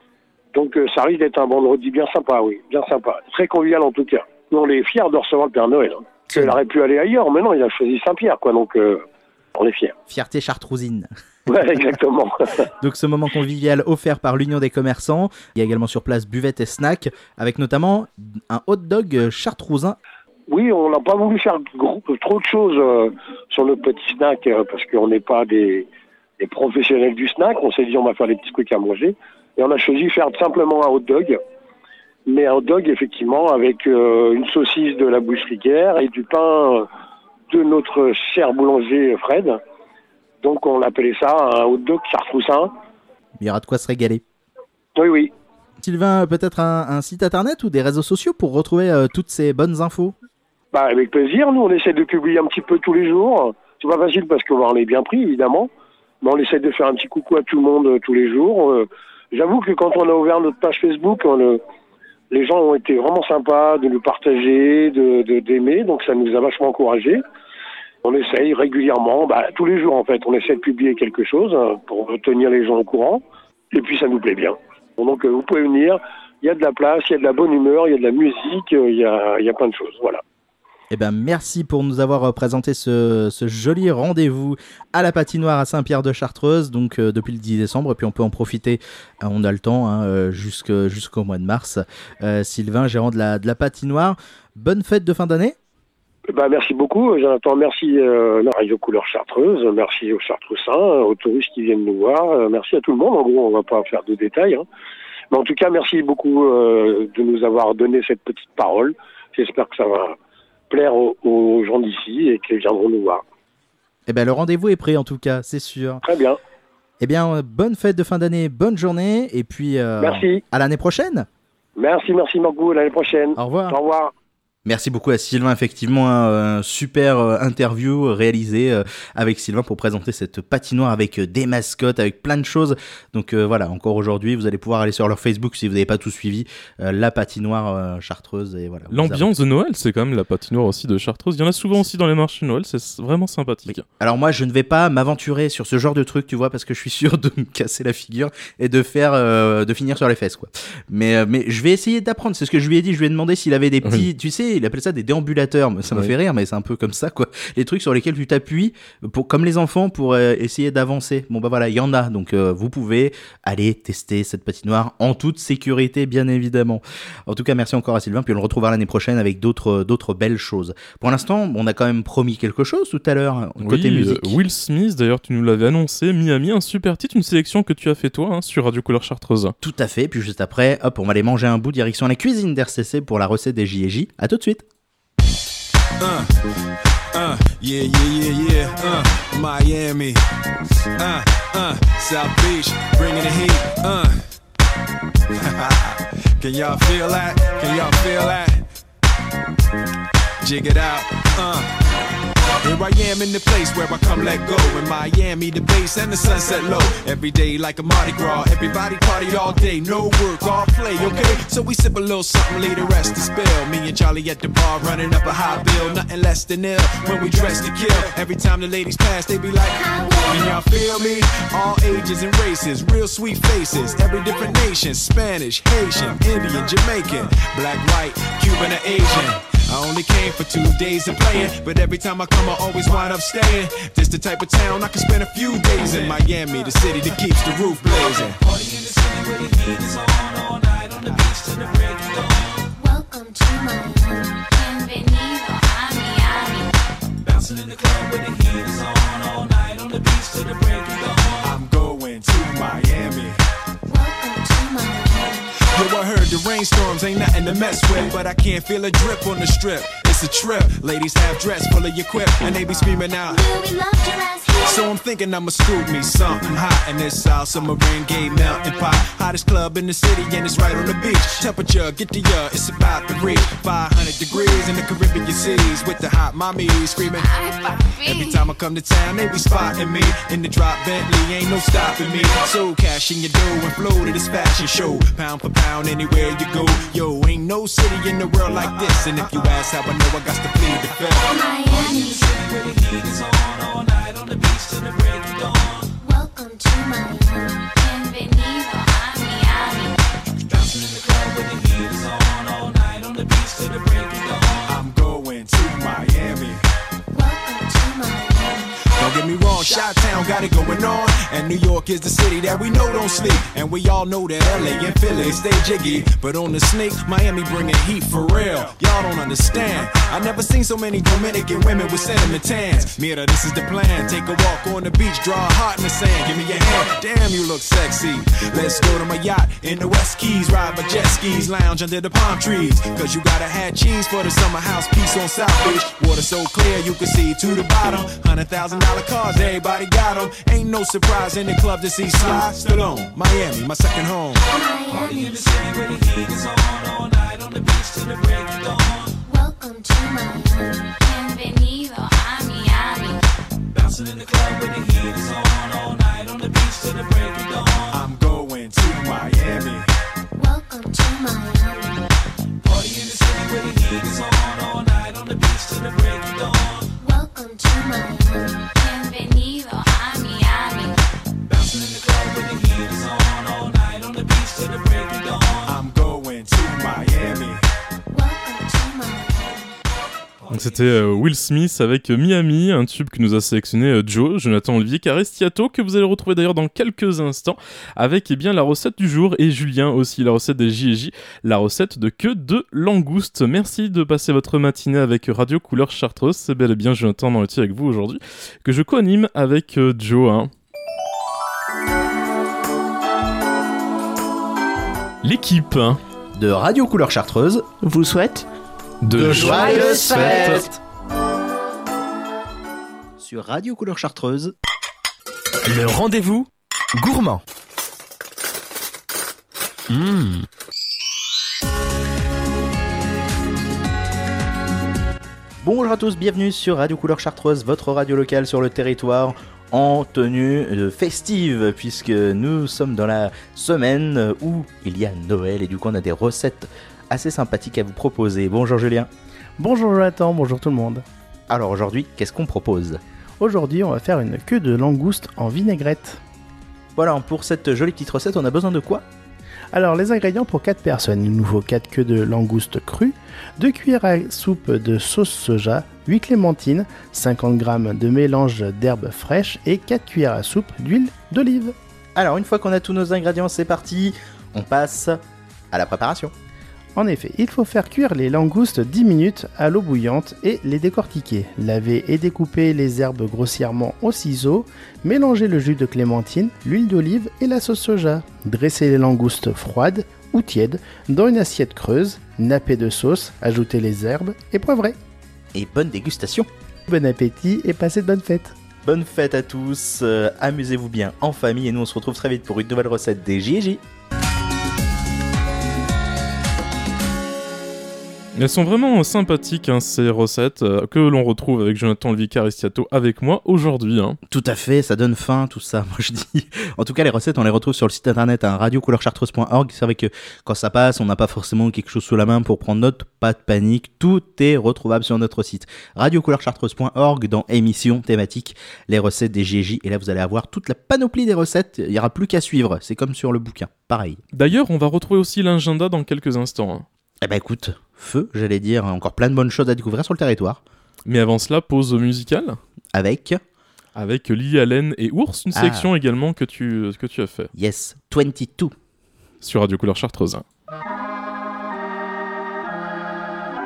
Speaker 12: Donc euh, ça risque d'être un vendredi bien sympa, oui, bien sympa. Très convivial en tout cas. Nous, on est fiers de recevoir le Père Noël. Hein. Il aurait pu aller ailleurs, mais non, il a choisi Saint-Pierre, quoi. Donc euh, on est fiers.
Speaker 7: Fierté chartrousine.
Speaker 12: Ouais, exactement.
Speaker 7: Donc ce moment convivial offert par l'Union des commerçants. Il y a également sur place buvette et snack, avec notamment un hot dog chartrousin.
Speaker 12: Oui, on n'a pas voulu faire gros, trop de choses euh, sur notre petit snack, euh, parce qu'on n'est pas des, des professionnels du snack. On s'est dit on va faire des petits trucs à manger. Et on a choisi de faire simplement un hot dog. Mais un hot dog, effectivement, avec euh, une saucisse de la boucherie Guerre et du pain de notre cher boulanger Fred. Donc on appelait ça un hot dog chartrousin.
Speaker 7: Il y aura de quoi se régaler.
Speaker 12: Oui, oui.
Speaker 7: Sylvain, peut-être un, un site internet ou des réseaux sociaux pour retrouver euh, toutes ces bonnes infos?
Speaker 12: Bah, avec plaisir. Nous, on essaie de publier un petit peu tous les jours. C'est pas facile parce qu'on est bien pris, évidemment. Mais on essaie de faire un petit coucou à tout le monde euh, tous les jours. Euh, j'avoue que quand on a ouvert notre page Facebook, on, euh, les gens ont été vraiment sympas de nous partager, de, de, d'aimer. Donc ça nous a vachement encouragés. On essaye régulièrement, bah, tous les jours en fait, on essaie de publier quelque chose hein, pour tenir les gens au courant. Et puis ça nous plaît bien. Donc euh, vous pouvez venir, il y a de la place, il y a de la bonne humeur, il y a de la musique, euh, il y a, il y a plein de choses, voilà.
Speaker 7: Eh ben, merci pour nous avoir présenté ce, ce joli rendez-vous à la patinoire à Saint-Pierre-de-Chartreuse, donc euh, depuis le dix décembre, et puis on peut en profiter, euh, on a le temps, hein, euh, jusque, jusqu'au mois de mars. Euh, Sylvain, gérant de la, de la patinoire, bonne fête de fin d'année.
Speaker 12: Bah, merci beaucoup, Jonathan. Merci euh, la Radio Couleur Chartreuse, merci aux Chartreusins, aux touristes qui viennent nous voir, euh, merci à tout le monde. En gros, on va pas faire de détails. Hein. Mais en tout cas, merci beaucoup euh, de nous avoir donné cette petite parole. J'espère que ça va plaire aux, aux gens d'ici et qu'ils viendront nous voir.
Speaker 7: Eh bien, le rendez-vous est pris en tout cas, c'est sûr.
Speaker 12: Très bien.
Speaker 7: Eh bien, euh, bonne fête de fin d'année, bonne journée, et puis euh,
Speaker 12: merci.
Speaker 7: À l'année prochaine.
Speaker 12: Merci, merci Margot, à l'année prochaine.
Speaker 7: Au revoir.
Speaker 12: Au revoir.
Speaker 7: Merci beaucoup à Sylvain, effectivement un super interview réalisé avec Sylvain pour présenter cette patinoire avec des mascottes, avec plein de choses. Donc euh, voilà, encore aujourd'hui, vous allez pouvoir aller sur leur Facebook si vous n'avez pas tout suivi, euh, la patinoire euh, chartreuse. Et voilà.
Speaker 6: L'ambiance de Noël, c'est quand même la patinoire aussi de Chartreuse. Il y en a souvent aussi dans les marchés de Noël, c'est vraiment sympathique.
Speaker 7: Oui. Alors moi, je ne vais pas m'aventurer sur ce genre de truc, tu vois, parce que je suis sûr de me casser la figure et de faire, euh, de finir sur les fesses, quoi. Mais, euh, mais je vais essayer d'apprendre. C'est ce que je lui ai dit. Je lui ai demandé s'il avait des petits, oui. tu sais, il appelle ça des déambulateurs. Ça me oui. fait rire, mais c'est un peu comme ça, quoi. Les trucs sur lesquels tu t'appuies, pour, comme les enfants, pour euh, essayer d'avancer. Bon, bah voilà, il y en a. Donc, euh, vous pouvez aller tester cette patinoire en toute sécurité, bien évidemment. En tout cas, merci encore à Sylvain. Puis on le retrouvera l'année prochaine avec d'autres, d'autres belles choses. Pour l'instant, on a quand même promis quelque chose tout à l'heure, côté
Speaker 6: oui,
Speaker 7: musique.
Speaker 6: Euh, Will Smith, d'ailleurs, tu nous l'avais annoncé. Miami, un super titre, une sélection que tu as fait toi hein, sur Radio Couleur Chartreuse.
Speaker 7: Tout à fait. Puis juste après, hop, on va aller manger un bout direction la cuisine d'R C C pour la recette des J et J. À tout de suite.
Speaker 11: Uh, uh, yeah, yeah, yeah, yeah, uh, Miami, uh, uh, South Beach, bringing the heat, uh, can y'all feel that, can y'all feel that, jig it out, uh. Here I am in the place where I come let go. In Miami, the bass and the sunset low. Every day like a Mardi Gras. Everybody party all day, no work, all play, okay? So we sip a little something, leave the rest to spill. Me and Charlie at the bar running up a high bill. Nothing less than ill when we dress to kill. Every time the ladies pass, they be like, can y'all feel me? All ages and races, real sweet faces. Every different nation, Spanish, Haitian, Indian, Jamaican, black, white, Cuban, or Asian. I only came for two days of playing, but every time I come I always wind up staying. This the type of town I can spend a few days in. Miami, the city that keeps the roof blazing. Party in the city where the heat is on all night on the beach till the break of dawn.
Speaker 10: Bienvenido a Miami.
Speaker 11: Bouncing in the club where the heat is on all night on the beach till the break of dawn. I'm going to Miami.
Speaker 10: Welcome to Miami.
Speaker 11: Yo, I heard the rainstorms ain't nothing to mess with, but I can't feel a drip on the strip. It's a trip. Ladies half dressed, full of your quip, and they be screaming out.
Speaker 10: Will we love your ass here?
Speaker 11: So I'm thinking I'ma scoop me something hot in this South Submarine Gay melting pot. Hottest club in the city and it's right on the beach. Temperature, get the uh, it's about to reach five hundred degrees in the Caribbean seas with the hot mommy screaming. Every time I come to town, they be spotting me in the drop Bentley, ain't no stopping me. So cash in your dough and flow to this fashion show. Pound for pound, anywhere you go. Yo, ain't no city in the world like this. And if you ask how I know, I got to plead the fifth.
Speaker 10: Miami.
Speaker 11: Where the heat is on all night on the beach till the break of dawn.
Speaker 10: Welcome to Miami. Bienvenido a Miami.
Speaker 11: Bouncing in the club where the heat is on all night on the beach till the break of dawn. I'm going to Miami.
Speaker 10: Welcome to Miami.
Speaker 11: Don't get me wrong, Chi-Town got it going on. And New York is the city that we know don't sleep. And we all know that L A and Philly stay jiggy. But on the sneak, Miami bringing heat for real. Y'all don't understand. I never seen so many Dominican women with cinnamon tans. Mira, this is the plan. Take a walk on the beach, draw a heart in the sand. Give me your hand, damn you look sexy. Let's go to my yacht in the West Keys. Ride my jet skis, lounge under the palm trees. Cause you gotta have cheese for the summer house piece on South Beach. Water so clear you can see to the bottom. Hundred thousand dollar cars, everybody got them. Ain't no surprise in the club to see Sly Stallone. Miami, my second home. Party in the city where the heat is on all night on the beach till the break of dawn.
Speaker 10: Welcome to Miami. Bienvenido a Miami.
Speaker 11: Bouncing in the club where the heat is on all night on the beach till the break of dawn. I'm going to Miami.
Speaker 10: Welcome to Miami.
Speaker 11: Party in the city where the heat is on all night on the beach till the break of dawn.
Speaker 10: Welcome to Miami. Bienvenido a Miami.
Speaker 11: Bouncing in the club where the heat is on all night on the beach till the break of dawn. I'm going to Miami.
Speaker 10: Welcome to Miami.
Speaker 6: Donc c'était euh, Will Smith avec euh, Miami, un tube que nous a sélectionné euh, Joe, Jonathan Olivier Carestiato, que vous allez retrouver d'ailleurs dans quelques instants, avec eh bien la recette du jour, et Julien aussi, la recette des J et J, la recette de queue de langouste. Merci de passer votre matinée avec Radio Couleur Chartreuse, c'est bel et bien Jonathan dans le tir avec vous aujourd'hui, que je co-anime avec euh, Joe. Hein. L'équipe hein,
Speaker 7: de Radio Couleur Chartreuse
Speaker 2: vous souhaite
Speaker 6: de,
Speaker 7: de joyeuses fêtes sur Radio Couleur Chartreuse.
Speaker 13: Le rendez-vous gourmand.
Speaker 6: Mmh.
Speaker 7: Bonjour à tous, bienvenue sur Radio Couleur Chartreuse, votre radio locale sur le territoire en tenue de festive, puisque nous sommes dans la semaine où il y a Noël et du coup on a des recettes assez sympathiques à vous proposer. Bonjour Julien.
Speaker 14: Bonjour Jonathan, bonjour tout le monde.
Speaker 7: Alors aujourd'hui, qu'est-ce qu'on propose ?
Speaker 14: Aujourd'hui, on va faire une queue de langouste en vinaigrette.
Speaker 7: Voilà, pour cette jolie petite recette, on a besoin de quoi ?
Speaker 14: Alors, les ingrédients pour quatre personnes, il nous faut quatre queues de langouste crues, deux cuillères à soupe de sauce soja, huit clémentines, cinquante grammes de mélange d'herbes fraîches et quatre cuillères à soupe d'huile d'olive.
Speaker 7: Alors, une fois qu'on a tous nos ingrédients, c'est parti, on passe à la préparation.
Speaker 14: En effet, il faut faire cuire les langoustes dix minutes à l'eau bouillante et les décortiquer. Laver et découper les herbes grossièrement au ciseau. Mélanger le jus de clémentine, l'huile d'olive et la sauce soja. Dresser les langoustes froides ou tièdes dans une assiette creuse. Napper de sauce, ajouter les herbes et poivrer.
Speaker 7: Et bonne dégustation.
Speaker 14: Bon appétit et passez de bonnes fêtes.
Speaker 7: Bonne fête à tous, euh, amusez-vous bien en famille et nous on se retrouve très vite pour une nouvelle recette des J et J.
Speaker 6: Elles sont vraiment sympathiques, hein, ces recettes euh, que l'on retrouve avec Jonathan Olivier Carestiato avec moi aujourd'hui. Hein.
Speaker 7: Tout à fait, ça donne faim tout ça, moi je dis. En tout cas, les recettes, on les retrouve sur le site internet hein, radio couleur chartreuse point org. C'est vrai que quand ça passe, on n'a pas forcément quelque chose sous la main pour prendre note, pas de panique, tout est retrouvable sur notre site radio couleur chartreuse point org dans émissions thématiques, les recettes des J et J. Et là, vous allez avoir toute la panoplie des recettes, il n'y aura plus qu'à suivre, c'est comme sur le bouquin, pareil.
Speaker 6: D'ailleurs, on va retrouver aussi l'agenda dans quelques instants. Hein.
Speaker 7: Eh ben écoute, feu, j'allais dire, encore plein de bonnes choses à découvrir sur le territoire.
Speaker 6: Mais avant cela, pause musicale.
Speaker 7: Avec
Speaker 6: Avec Lily Allen et Ours, une
Speaker 7: ah.
Speaker 6: sélection également que tu, que tu as fait.
Speaker 7: Yes, vingt-deux.
Speaker 6: Sur Radio Couleur Chartreuse.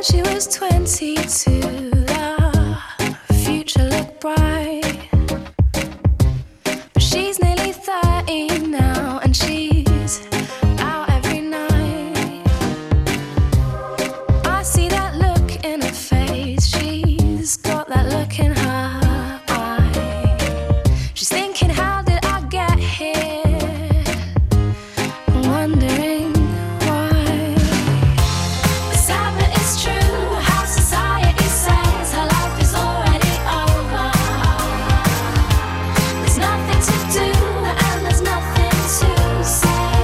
Speaker 10: she was twenty-two, the future looked bright. But she's nearly thirty now, and she's out every night. I see that look in her face, she's got that look in her eye. She's thinking, how did I get here? Wondering why. Sad but it's true, how society says her life is already over. There's nothing to do and there's nothing to say.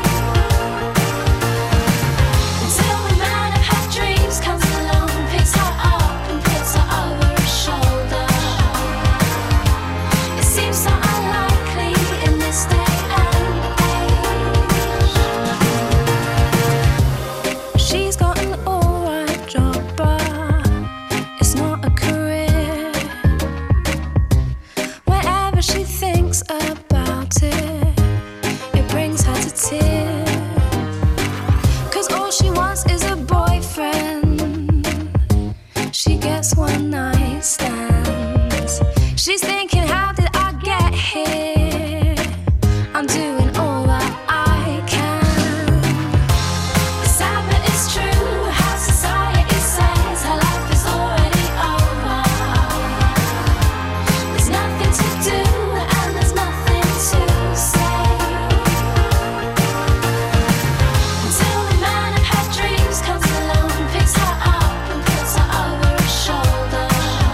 Speaker 10: Until the man of her dreams comes along, picks her up and puts her over his shoulder. It seems so unlikely in this day and age. She's got an alright job, but it's not a career. Whenever she thinks about it, it brings her to tears. Cause all she wants is a boyfriend. She gets one night stands. She's thinking, how did I get here? I'm doing all that I can. Sad but it's true, how society says her life is already over. There's nothing to do and there's nothing to say. Until the man of her dreams comes along, picks her up and puts her over his shoulder.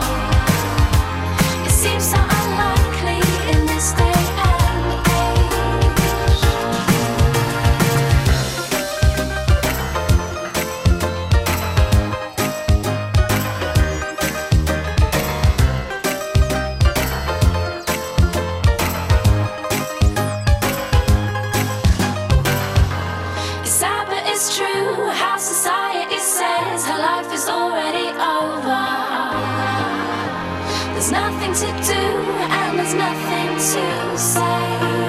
Speaker 10: It seems so unlikely in this day and age. It's sad but it's true, how society says her life is already over. There's nothing to do and there's nothing to say.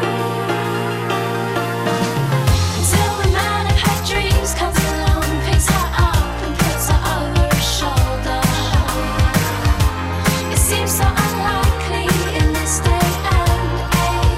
Speaker 10: Until the man of her dreams comes along, picks her up and puts her over his shoulder. It seems so unlikely in this day and age.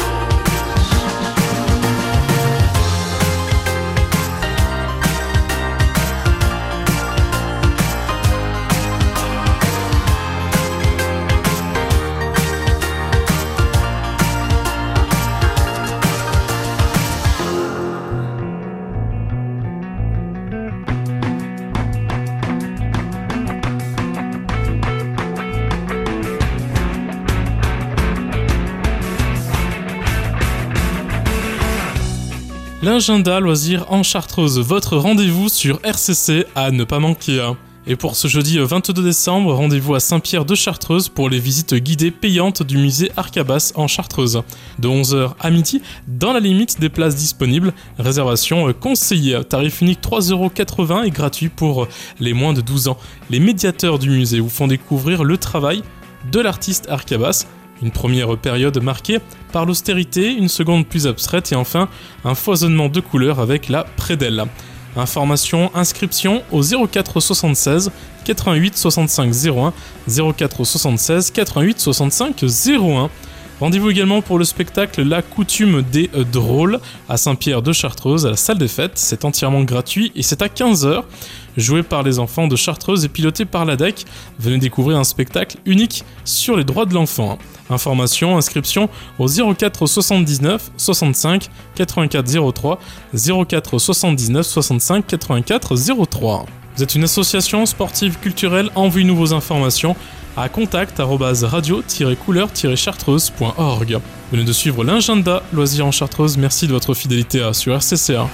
Speaker 6: L'agenda loisirs en Chartreuse, votre rendez-vous sur R C C à ne pas manquer. Et pour ce jeudi vingt-deux décembre, rendez-vous à Saint-Pierre de Chartreuse pour les visites guidées payantes du musée Arcabas en Chartreuse. De onze heures à midi, dans la limite des places disponibles, réservation conseillée. Tarif unique trois euros quatre-vingts et gratuit pour les moins de douze ans. Les médiateurs du musée vous font découvrir le travail de l'artiste Arcabas. Une première période marquée par l'austérité, une seconde plus abstraite et enfin un foisonnement de couleurs avec la prédelle. Information, inscription au zéro quatre soixante-seize quatre-vingt-huit soixante-cinq zéro un, zéro quatre soixante-seize quatre-vingt-huit soixante-cinq zéro un. Rendez-vous également pour le spectacle La Coutume des Drôles à Saint-Pierre de Chartreuse à la salle des fêtes. C'est entièrement gratuit et c'est à quinze heures. Joué par les enfants de Chartreuse et piloté par l'A D E C, venez découvrir un spectacle unique sur les droits de l'enfant. Information, inscription au zéro quatre soixante-dix-neuf soixante-cinq quatre-vingt-quatre zéro trois, zéro quatre soixante-dix-neuf soixante-cinq quatre-vingt-quatre zéro trois. Vous êtes une association sportive culturelle, envoyez-nous vos informations à contact arobase radio tiret couleur tiret chartreuse point org. Vous venez de suivre l'agenda Loisirs en Chartreuse, merci de votre fidélité sur R C C A.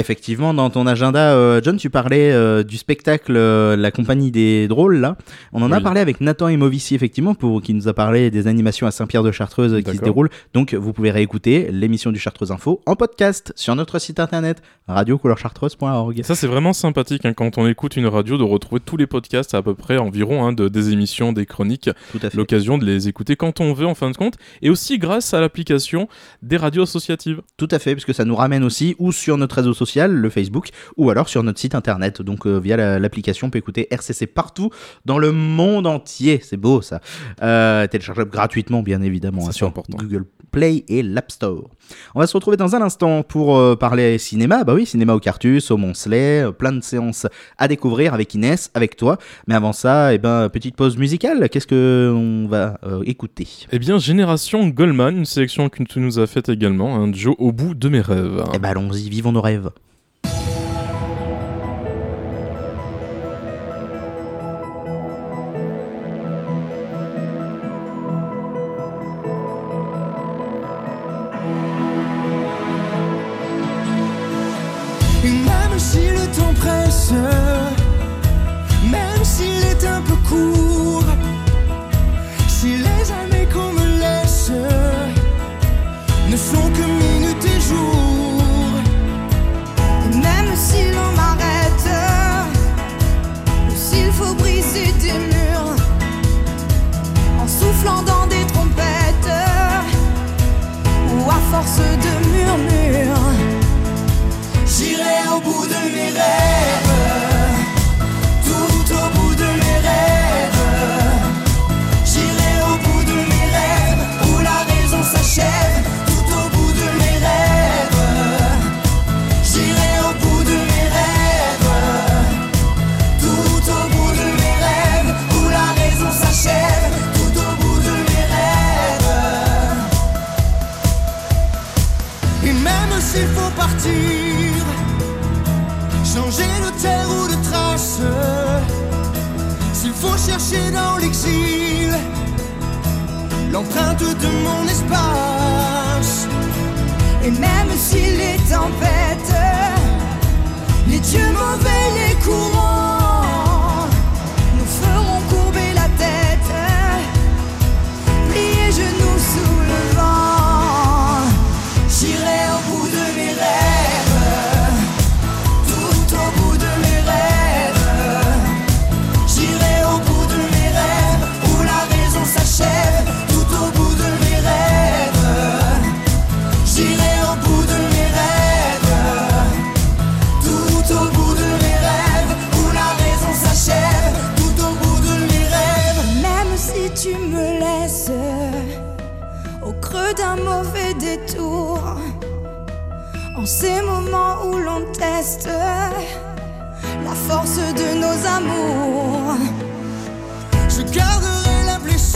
Speaker 7: Effectivement, dans ton agenda, euh, John, tu parlais euh, du spectacle euh, La Compagnie des Drôles, là. On en oui. a parlé avec Nathan Imovici, effectivement, pour, qui nous a parlé des animations à Saint-Pierre-de-Chartreuse D'accord. qui se déroulent. Donc, vous pouvez réécouter l'émission du Chartreuse Info en podcast sur notre site internet radio couleur chartreuse point org.
Speaker 6: Ça, c'est vraiment sympathique hein, quand on écoute une radio de retrouver tous les podcasts à peu près environ hein, de, des émissions, des chroniques.
Speaker 7: Tout à fait.
Speaker 6: L'occasion de les écouter quand on veut, en fin de compte. Et aussi grâce à l'application des radios associatives.
Speaker 7: Tout à fait, puisque ça nous ramène aussi ou sur notre réseau social, le Facebook, ou alors sur notre site internet. Donc euh, via la, l'application, on peut écouter R C C partout dans le monde entier. C'est beau ça. Euh, téléchargeable gratuitement, bien évidemment, hein, sur important. Google Play et l'App Store. On va se retrouver dans un instant pour euh, parler cinéma. Bah oui, cinéma au Cartus, au Moncelet, euh, plein de séances à découvrir avec Inès, avec toi. Mais avant ça, eh ben, petite pause musicale. Qu'est-ce qu'on va euh, écouter ?
Speaker 6: Eh bien, Génération Goldman, une sélection que tu nous as faite également, hein, Joe, au bout de mes rêves.
Speaker 7: Eh ben, allons-y, vivons nos rêves.
Speaker 9: Même si le temps presse, même s'il est un peu court, si les années qu'on me laisse ne sont que minutes et jours, et même si l'on m'arrête, ou s'il faut briser des murs, en soufflant dans des trompettes, ou à force de murmures, j'irai au bout de mes rêves, tout au bout de mes rêves. J'irai au bout de mes rêves, où la raison s'achève, tout au bout de mes rêves. J'irai au bout de mes rêves, tout au bout de mes rêves, où la raison s'achève, tout au bout de mes rêves. Et même s'il faut partir, changer de terre ou de trace, s'il faut chercher dans l'exil l'empreinte de mon espace, et même si les tempêtes, les dieux mauvais, les courants nous feront courber la tête, plier genoux sous le vent, j'irai au bout de mes rêves, tout au bout de mes rêves. J'irai au bout de mes rêves, où la raison s'achève, tout au bout de mes rêves. J'irai au bout de mes rêves, tout au bout de mes rêves, où la raison s'achève, tout au bout de mes rêves. Même si tu me laisses au creux d'un mauvais détour, en ces moments où l'on teste la force de nos amours, je garderai la blessure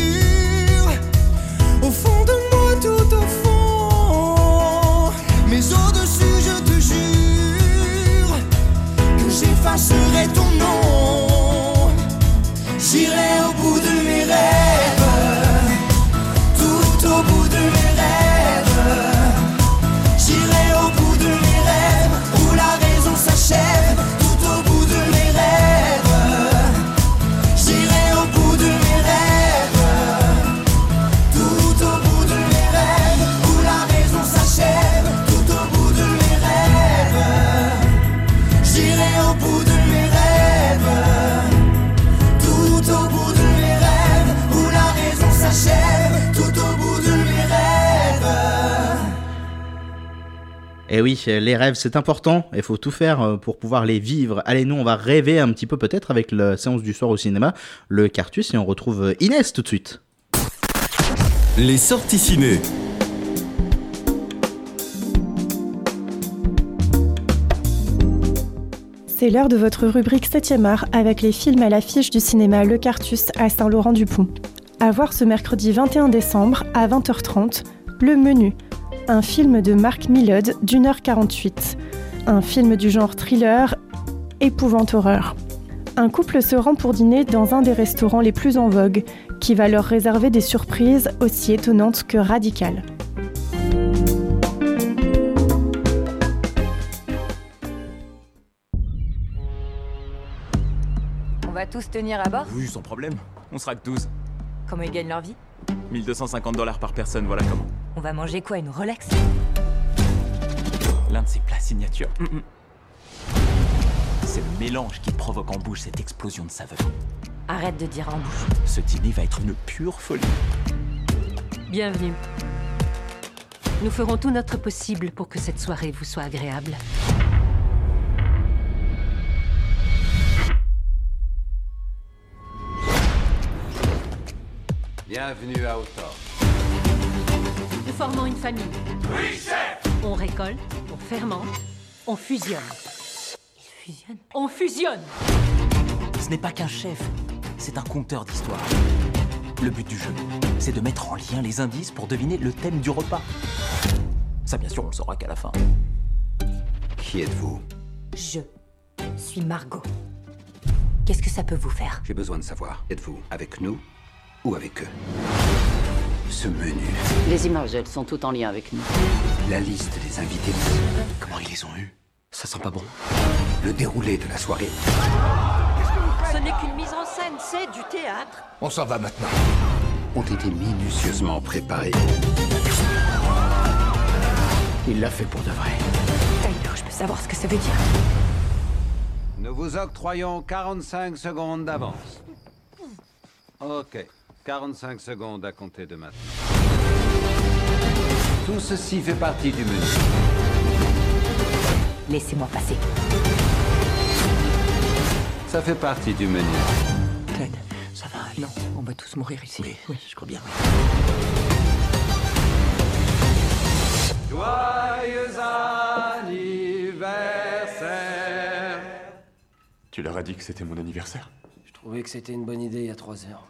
Speaker 9: au fond de moi, tout au fond. Mais au-dessus, je te jure que j'effacerai ton nom. J'irai au bout de mes rêves, tout au bout de mes rêves. J'irai au bout de mes rêves, où la raison s'achève, tout au bout de mes rêves. J'irai au bout de mes rêves, tout au bout de mes rêves, où la raison s'achève, tout au bout de mes rêves. J'irai au bout de mes rêves, tout au bout de mes rêves, où la raison s'achève, tout au bout de mes rêves.
Speaker 7: Et oui, les rêves, c'est important. Il faut tout faire pour pouvoir les vivre. Allez, nous, on va rêver un petit peu peut-être avec la séance du soir au cinéma, le Cartus, et on retrouve Inès tout de suite.
Speaker 13: Les sorties ciné.
Speaker 15: C'est l'heure de votre rubrique septième art avec les films à l'affiche du cinéma Le Cartus à Saint-Laurent-du-Pont. À voir ce mercredi vingt et un décembre à vingt heures trente, Le Menu, un film de Marc Millod d'une heure quarante-huit. Un film du genre thriller, épouvante-horreur. Un couple se rend pour dîner dans un des restaurants les plus en vogue, qui va leur réserver des surprises aussi étonnantes que radicales.
Speaker 16: tous tenir à bord?
Speaker 17: Oui, sans problème. On sera que douze.
Speaker 16: Comment ils gagnent leur vie?
Speaker 17: mille deux cent cinquante dollars par personne, voilà comment.
Speaker 16: On va manger quoi, une Rolex?
Speaker 17: L'un de ses plats signature. Mm-mm. C'est le mélange qui provoque en bouche cette explosion de saveur.
Speaker 16: Arrête de dire en bouche.
Speaker 17: Ce dîner va être une pure folie.
Speaker 18: Bienvenue. Nous ferons tout notre possible pour que cette soirée vous soit agréable.
Speaker 19: Bienvenue à Autor.
Speaker 18: Nous formons une famille.
Speaker 19: Oui, chef!
Speaker 18: On récolte, on fermente, on fusionne. Il fusionne? On fusionne!
Speaker 17: Ce n'est pas qu'un chef, c'est un conteur d'histoire. Le but du jeu, c'est de mettre en lien les indices pour deviner le thème du repas. Ça, bien sûr, on le saura qu'à la fin.
Speaker 19: Qui êtes-vous?
Speaker 18: Je suis Margot. Qu'est-ce que ça peut vous faire?
Speaker 19: J'ai besoin de savoir. Êtes-vous avec nous ou avec eux? Ce menu.
Speaker 20: Les images, elles sont toutes en lien avec nous.
Speaker 19: La liste des invités.
Speaker 17: Comment ils les ont eus? Ça sent pas bon.
Speaker 19: Le déroulé de la soirée.
Speaker 18: Ce n'est qu'une mise en scène, c'est du théâtre.
Speaker 19: On s'en va maintenant. Ont été minutieusement préparés. Il l'a fait pour de vrai.
Speaker 18: Tyler, je peux savoir ce que ça veut dire?
Speaker 21: Nous vous octroyons quarante-cinq secondes d'avance. Ok, quarante-cinq secondes à compter de maintenant. Tout ceci fait partie du menu.
Speaker 18: Laissez-moi passer.
Speaker 21: Ça fait partie du menu.
Speaker 17: Ted, ça va aller.
Speaker 18: Non, on va tous mourir ici.
Speaker 17: Oui, oui, je crois bien, oui.
Speaker 21: Joyeux anniversaire.
Speaker 22: Tu leur as dit que c'était mon anniversaire?
Speaker 23: Je trouvais que c'était une bonne idée il y a trois heures.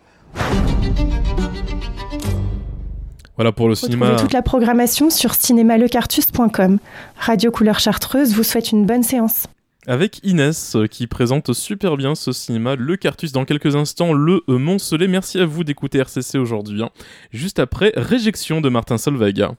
Speaker 6: Voilà pour le cinéma.
Speaker 15: Retrouvez toute la programmation sur cinémalecartus point com. Radio Couleur Chartreuse vous souhaite une bonne séance.
Speaker 6: Avec Inès euh, qui présente super bien ce cinéma, Le Cartus. Dans quelques instants, le euh, Mont-Soleil. Merci à vous d'écouter R C C aujourd'hui. Hein. Juste après, Réjection de Martin Solveig.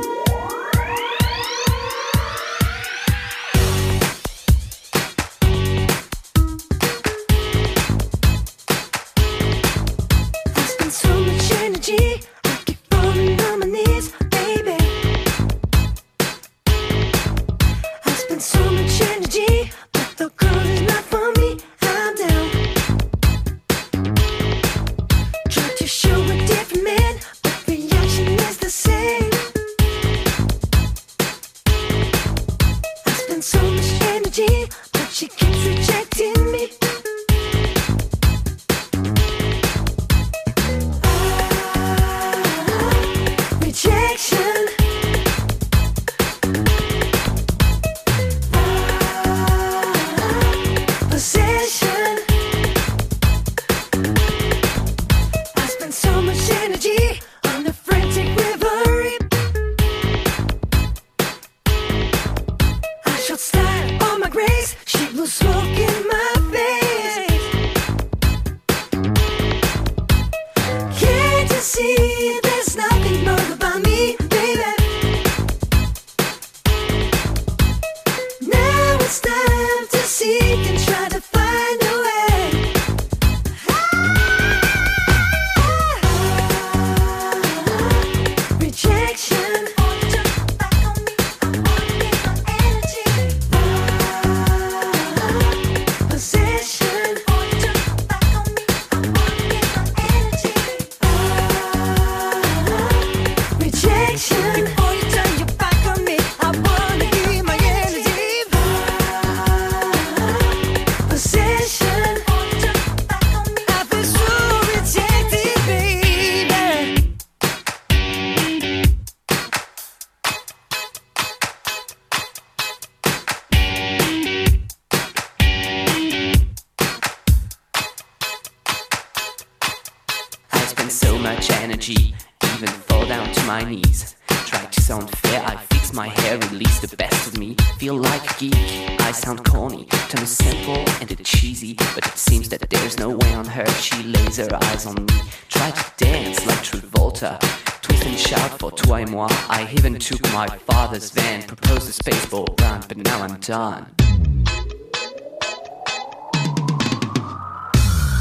Speaker 24: I even took my father's van, proposed a spaceball run, but now I'm done.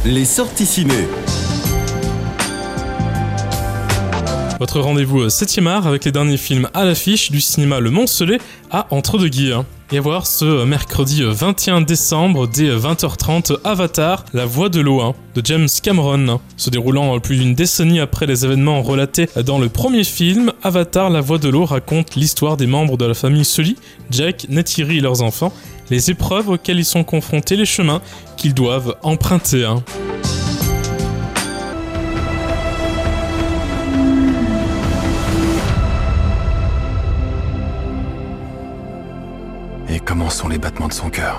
Speaker 13: Les sorties ciné.
Speaker 6: Votre rendez-vous septième art avec les derniers films à l'affiche du cinéma Le Mont-Celet à Entre-deux-Guiers. Et à voir ce mercredi vingt et un décembre dès vingt heures trente Avatar, La Voix de l'eau de James Cameron. Se déroulant plus d'une décennie après les événements relatés dans le premier film, Avatar, La Voix de l'eau raconte l'histoire des membres de la famille Sully, Jack, Neytiri et leurs enfants, les épreuves auxquelles ils sont confrontés, les chemins qu'ils doivent emprunter.
Speaker 22: Et comment sont les battements de son cœur?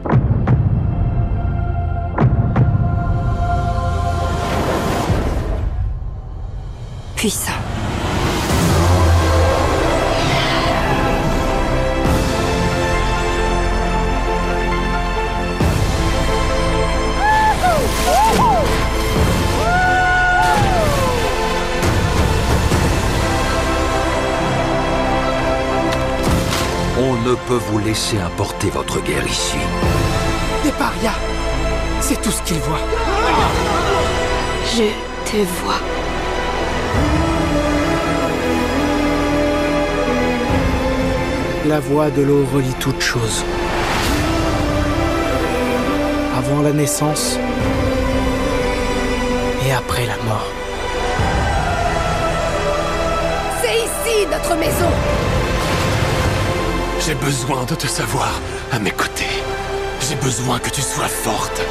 Speaker 16: Puissant.
Speaker 19: On ne peut vous laisser importer votre guerre ici.
Speaker 5: Des parias, c'est tout ce qu'ils voient.
Speaker 10: Je te vois.
Speaker 5: La voix de l'eau relie toutes choses. Avant la naissance et après la mort.
Speaker 9: C'est ici notre maison.
Speaker 22: J'ai besoin de te savoir à mes côtés. J'ai besoin que tu sois forte.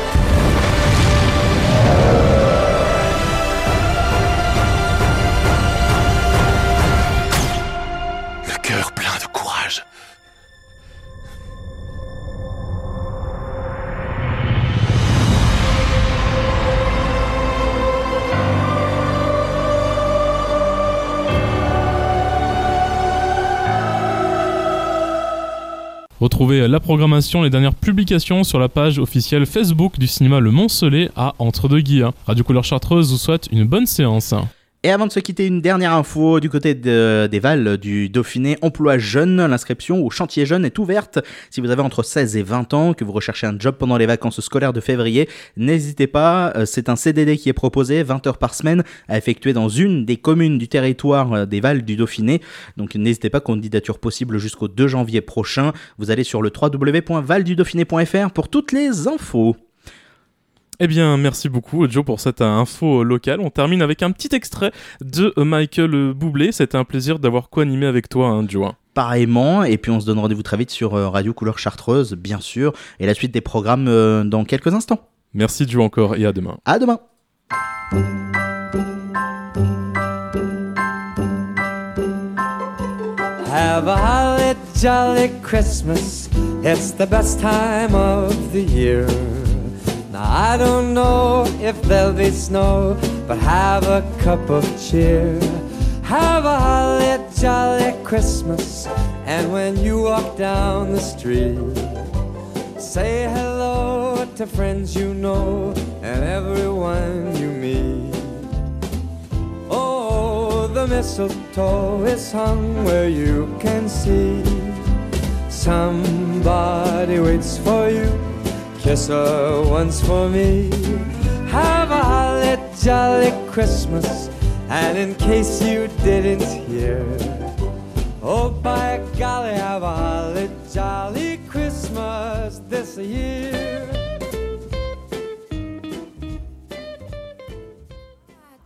Speaker 22: Le cœur plein de courage.
Speaker 6: Retrouvez la programmation, les dernières publications sur la page officielle Facebook du cinéma Le Mont-Celet à Entre-deux-Guiers. Radio Couleur Chartreuse vous souhaite une bonne séance.
Speaker 7: Et avant de se quitter, une dernière info du côté de, des Vals du Dauphiné. Emploi jeune, l'inscription au chantier jeune est ouverte. Si vous avez entre seize et vingt ans, que vous recherchez un job pendant les vacances scolaires de février, n'hésitez pas. C'est un C D D qui est proposé, vingt heures par semaine, à effectuer dans une des communes du territoire des Vals du Dauphiné. Donc n'hésitez pas, candidature possible jusqu'au deux janvier prochain. Vous allez sur le w w w point val du dauphiné point f r pour toutes les infos.
Speaker 6: Eh bien, merci beaucoup Joe pour cette info locale. On termine avec un petit extrait de Michael Bublé. C'était un plaisir d'avoir co-animé avec toi, hein, Joe.
Speaker 7: Pareillement, et puis on se donne rendez-vous très vite sur Radio Couleur Chartreuse, bien sûr, et la suite des programmes euh, dans quelques instants.
Speaker 6: Merci Joe encore, et à demain.
Speaker 7: À demain.
Speaker 1: Have a holly jolly Christmas. It's the best time of the year. Now I don't know if there'll be snow, but have a cup of cheer. Have a holly jolly Christmas. And when you walk down the street, say hello to friends you know and everyone you meet. Oh, the mistletoe is hung where you can see. Somebody waits for you. Kiss her once for me. Have a holly jolly Christmas. And in case you didn't hear,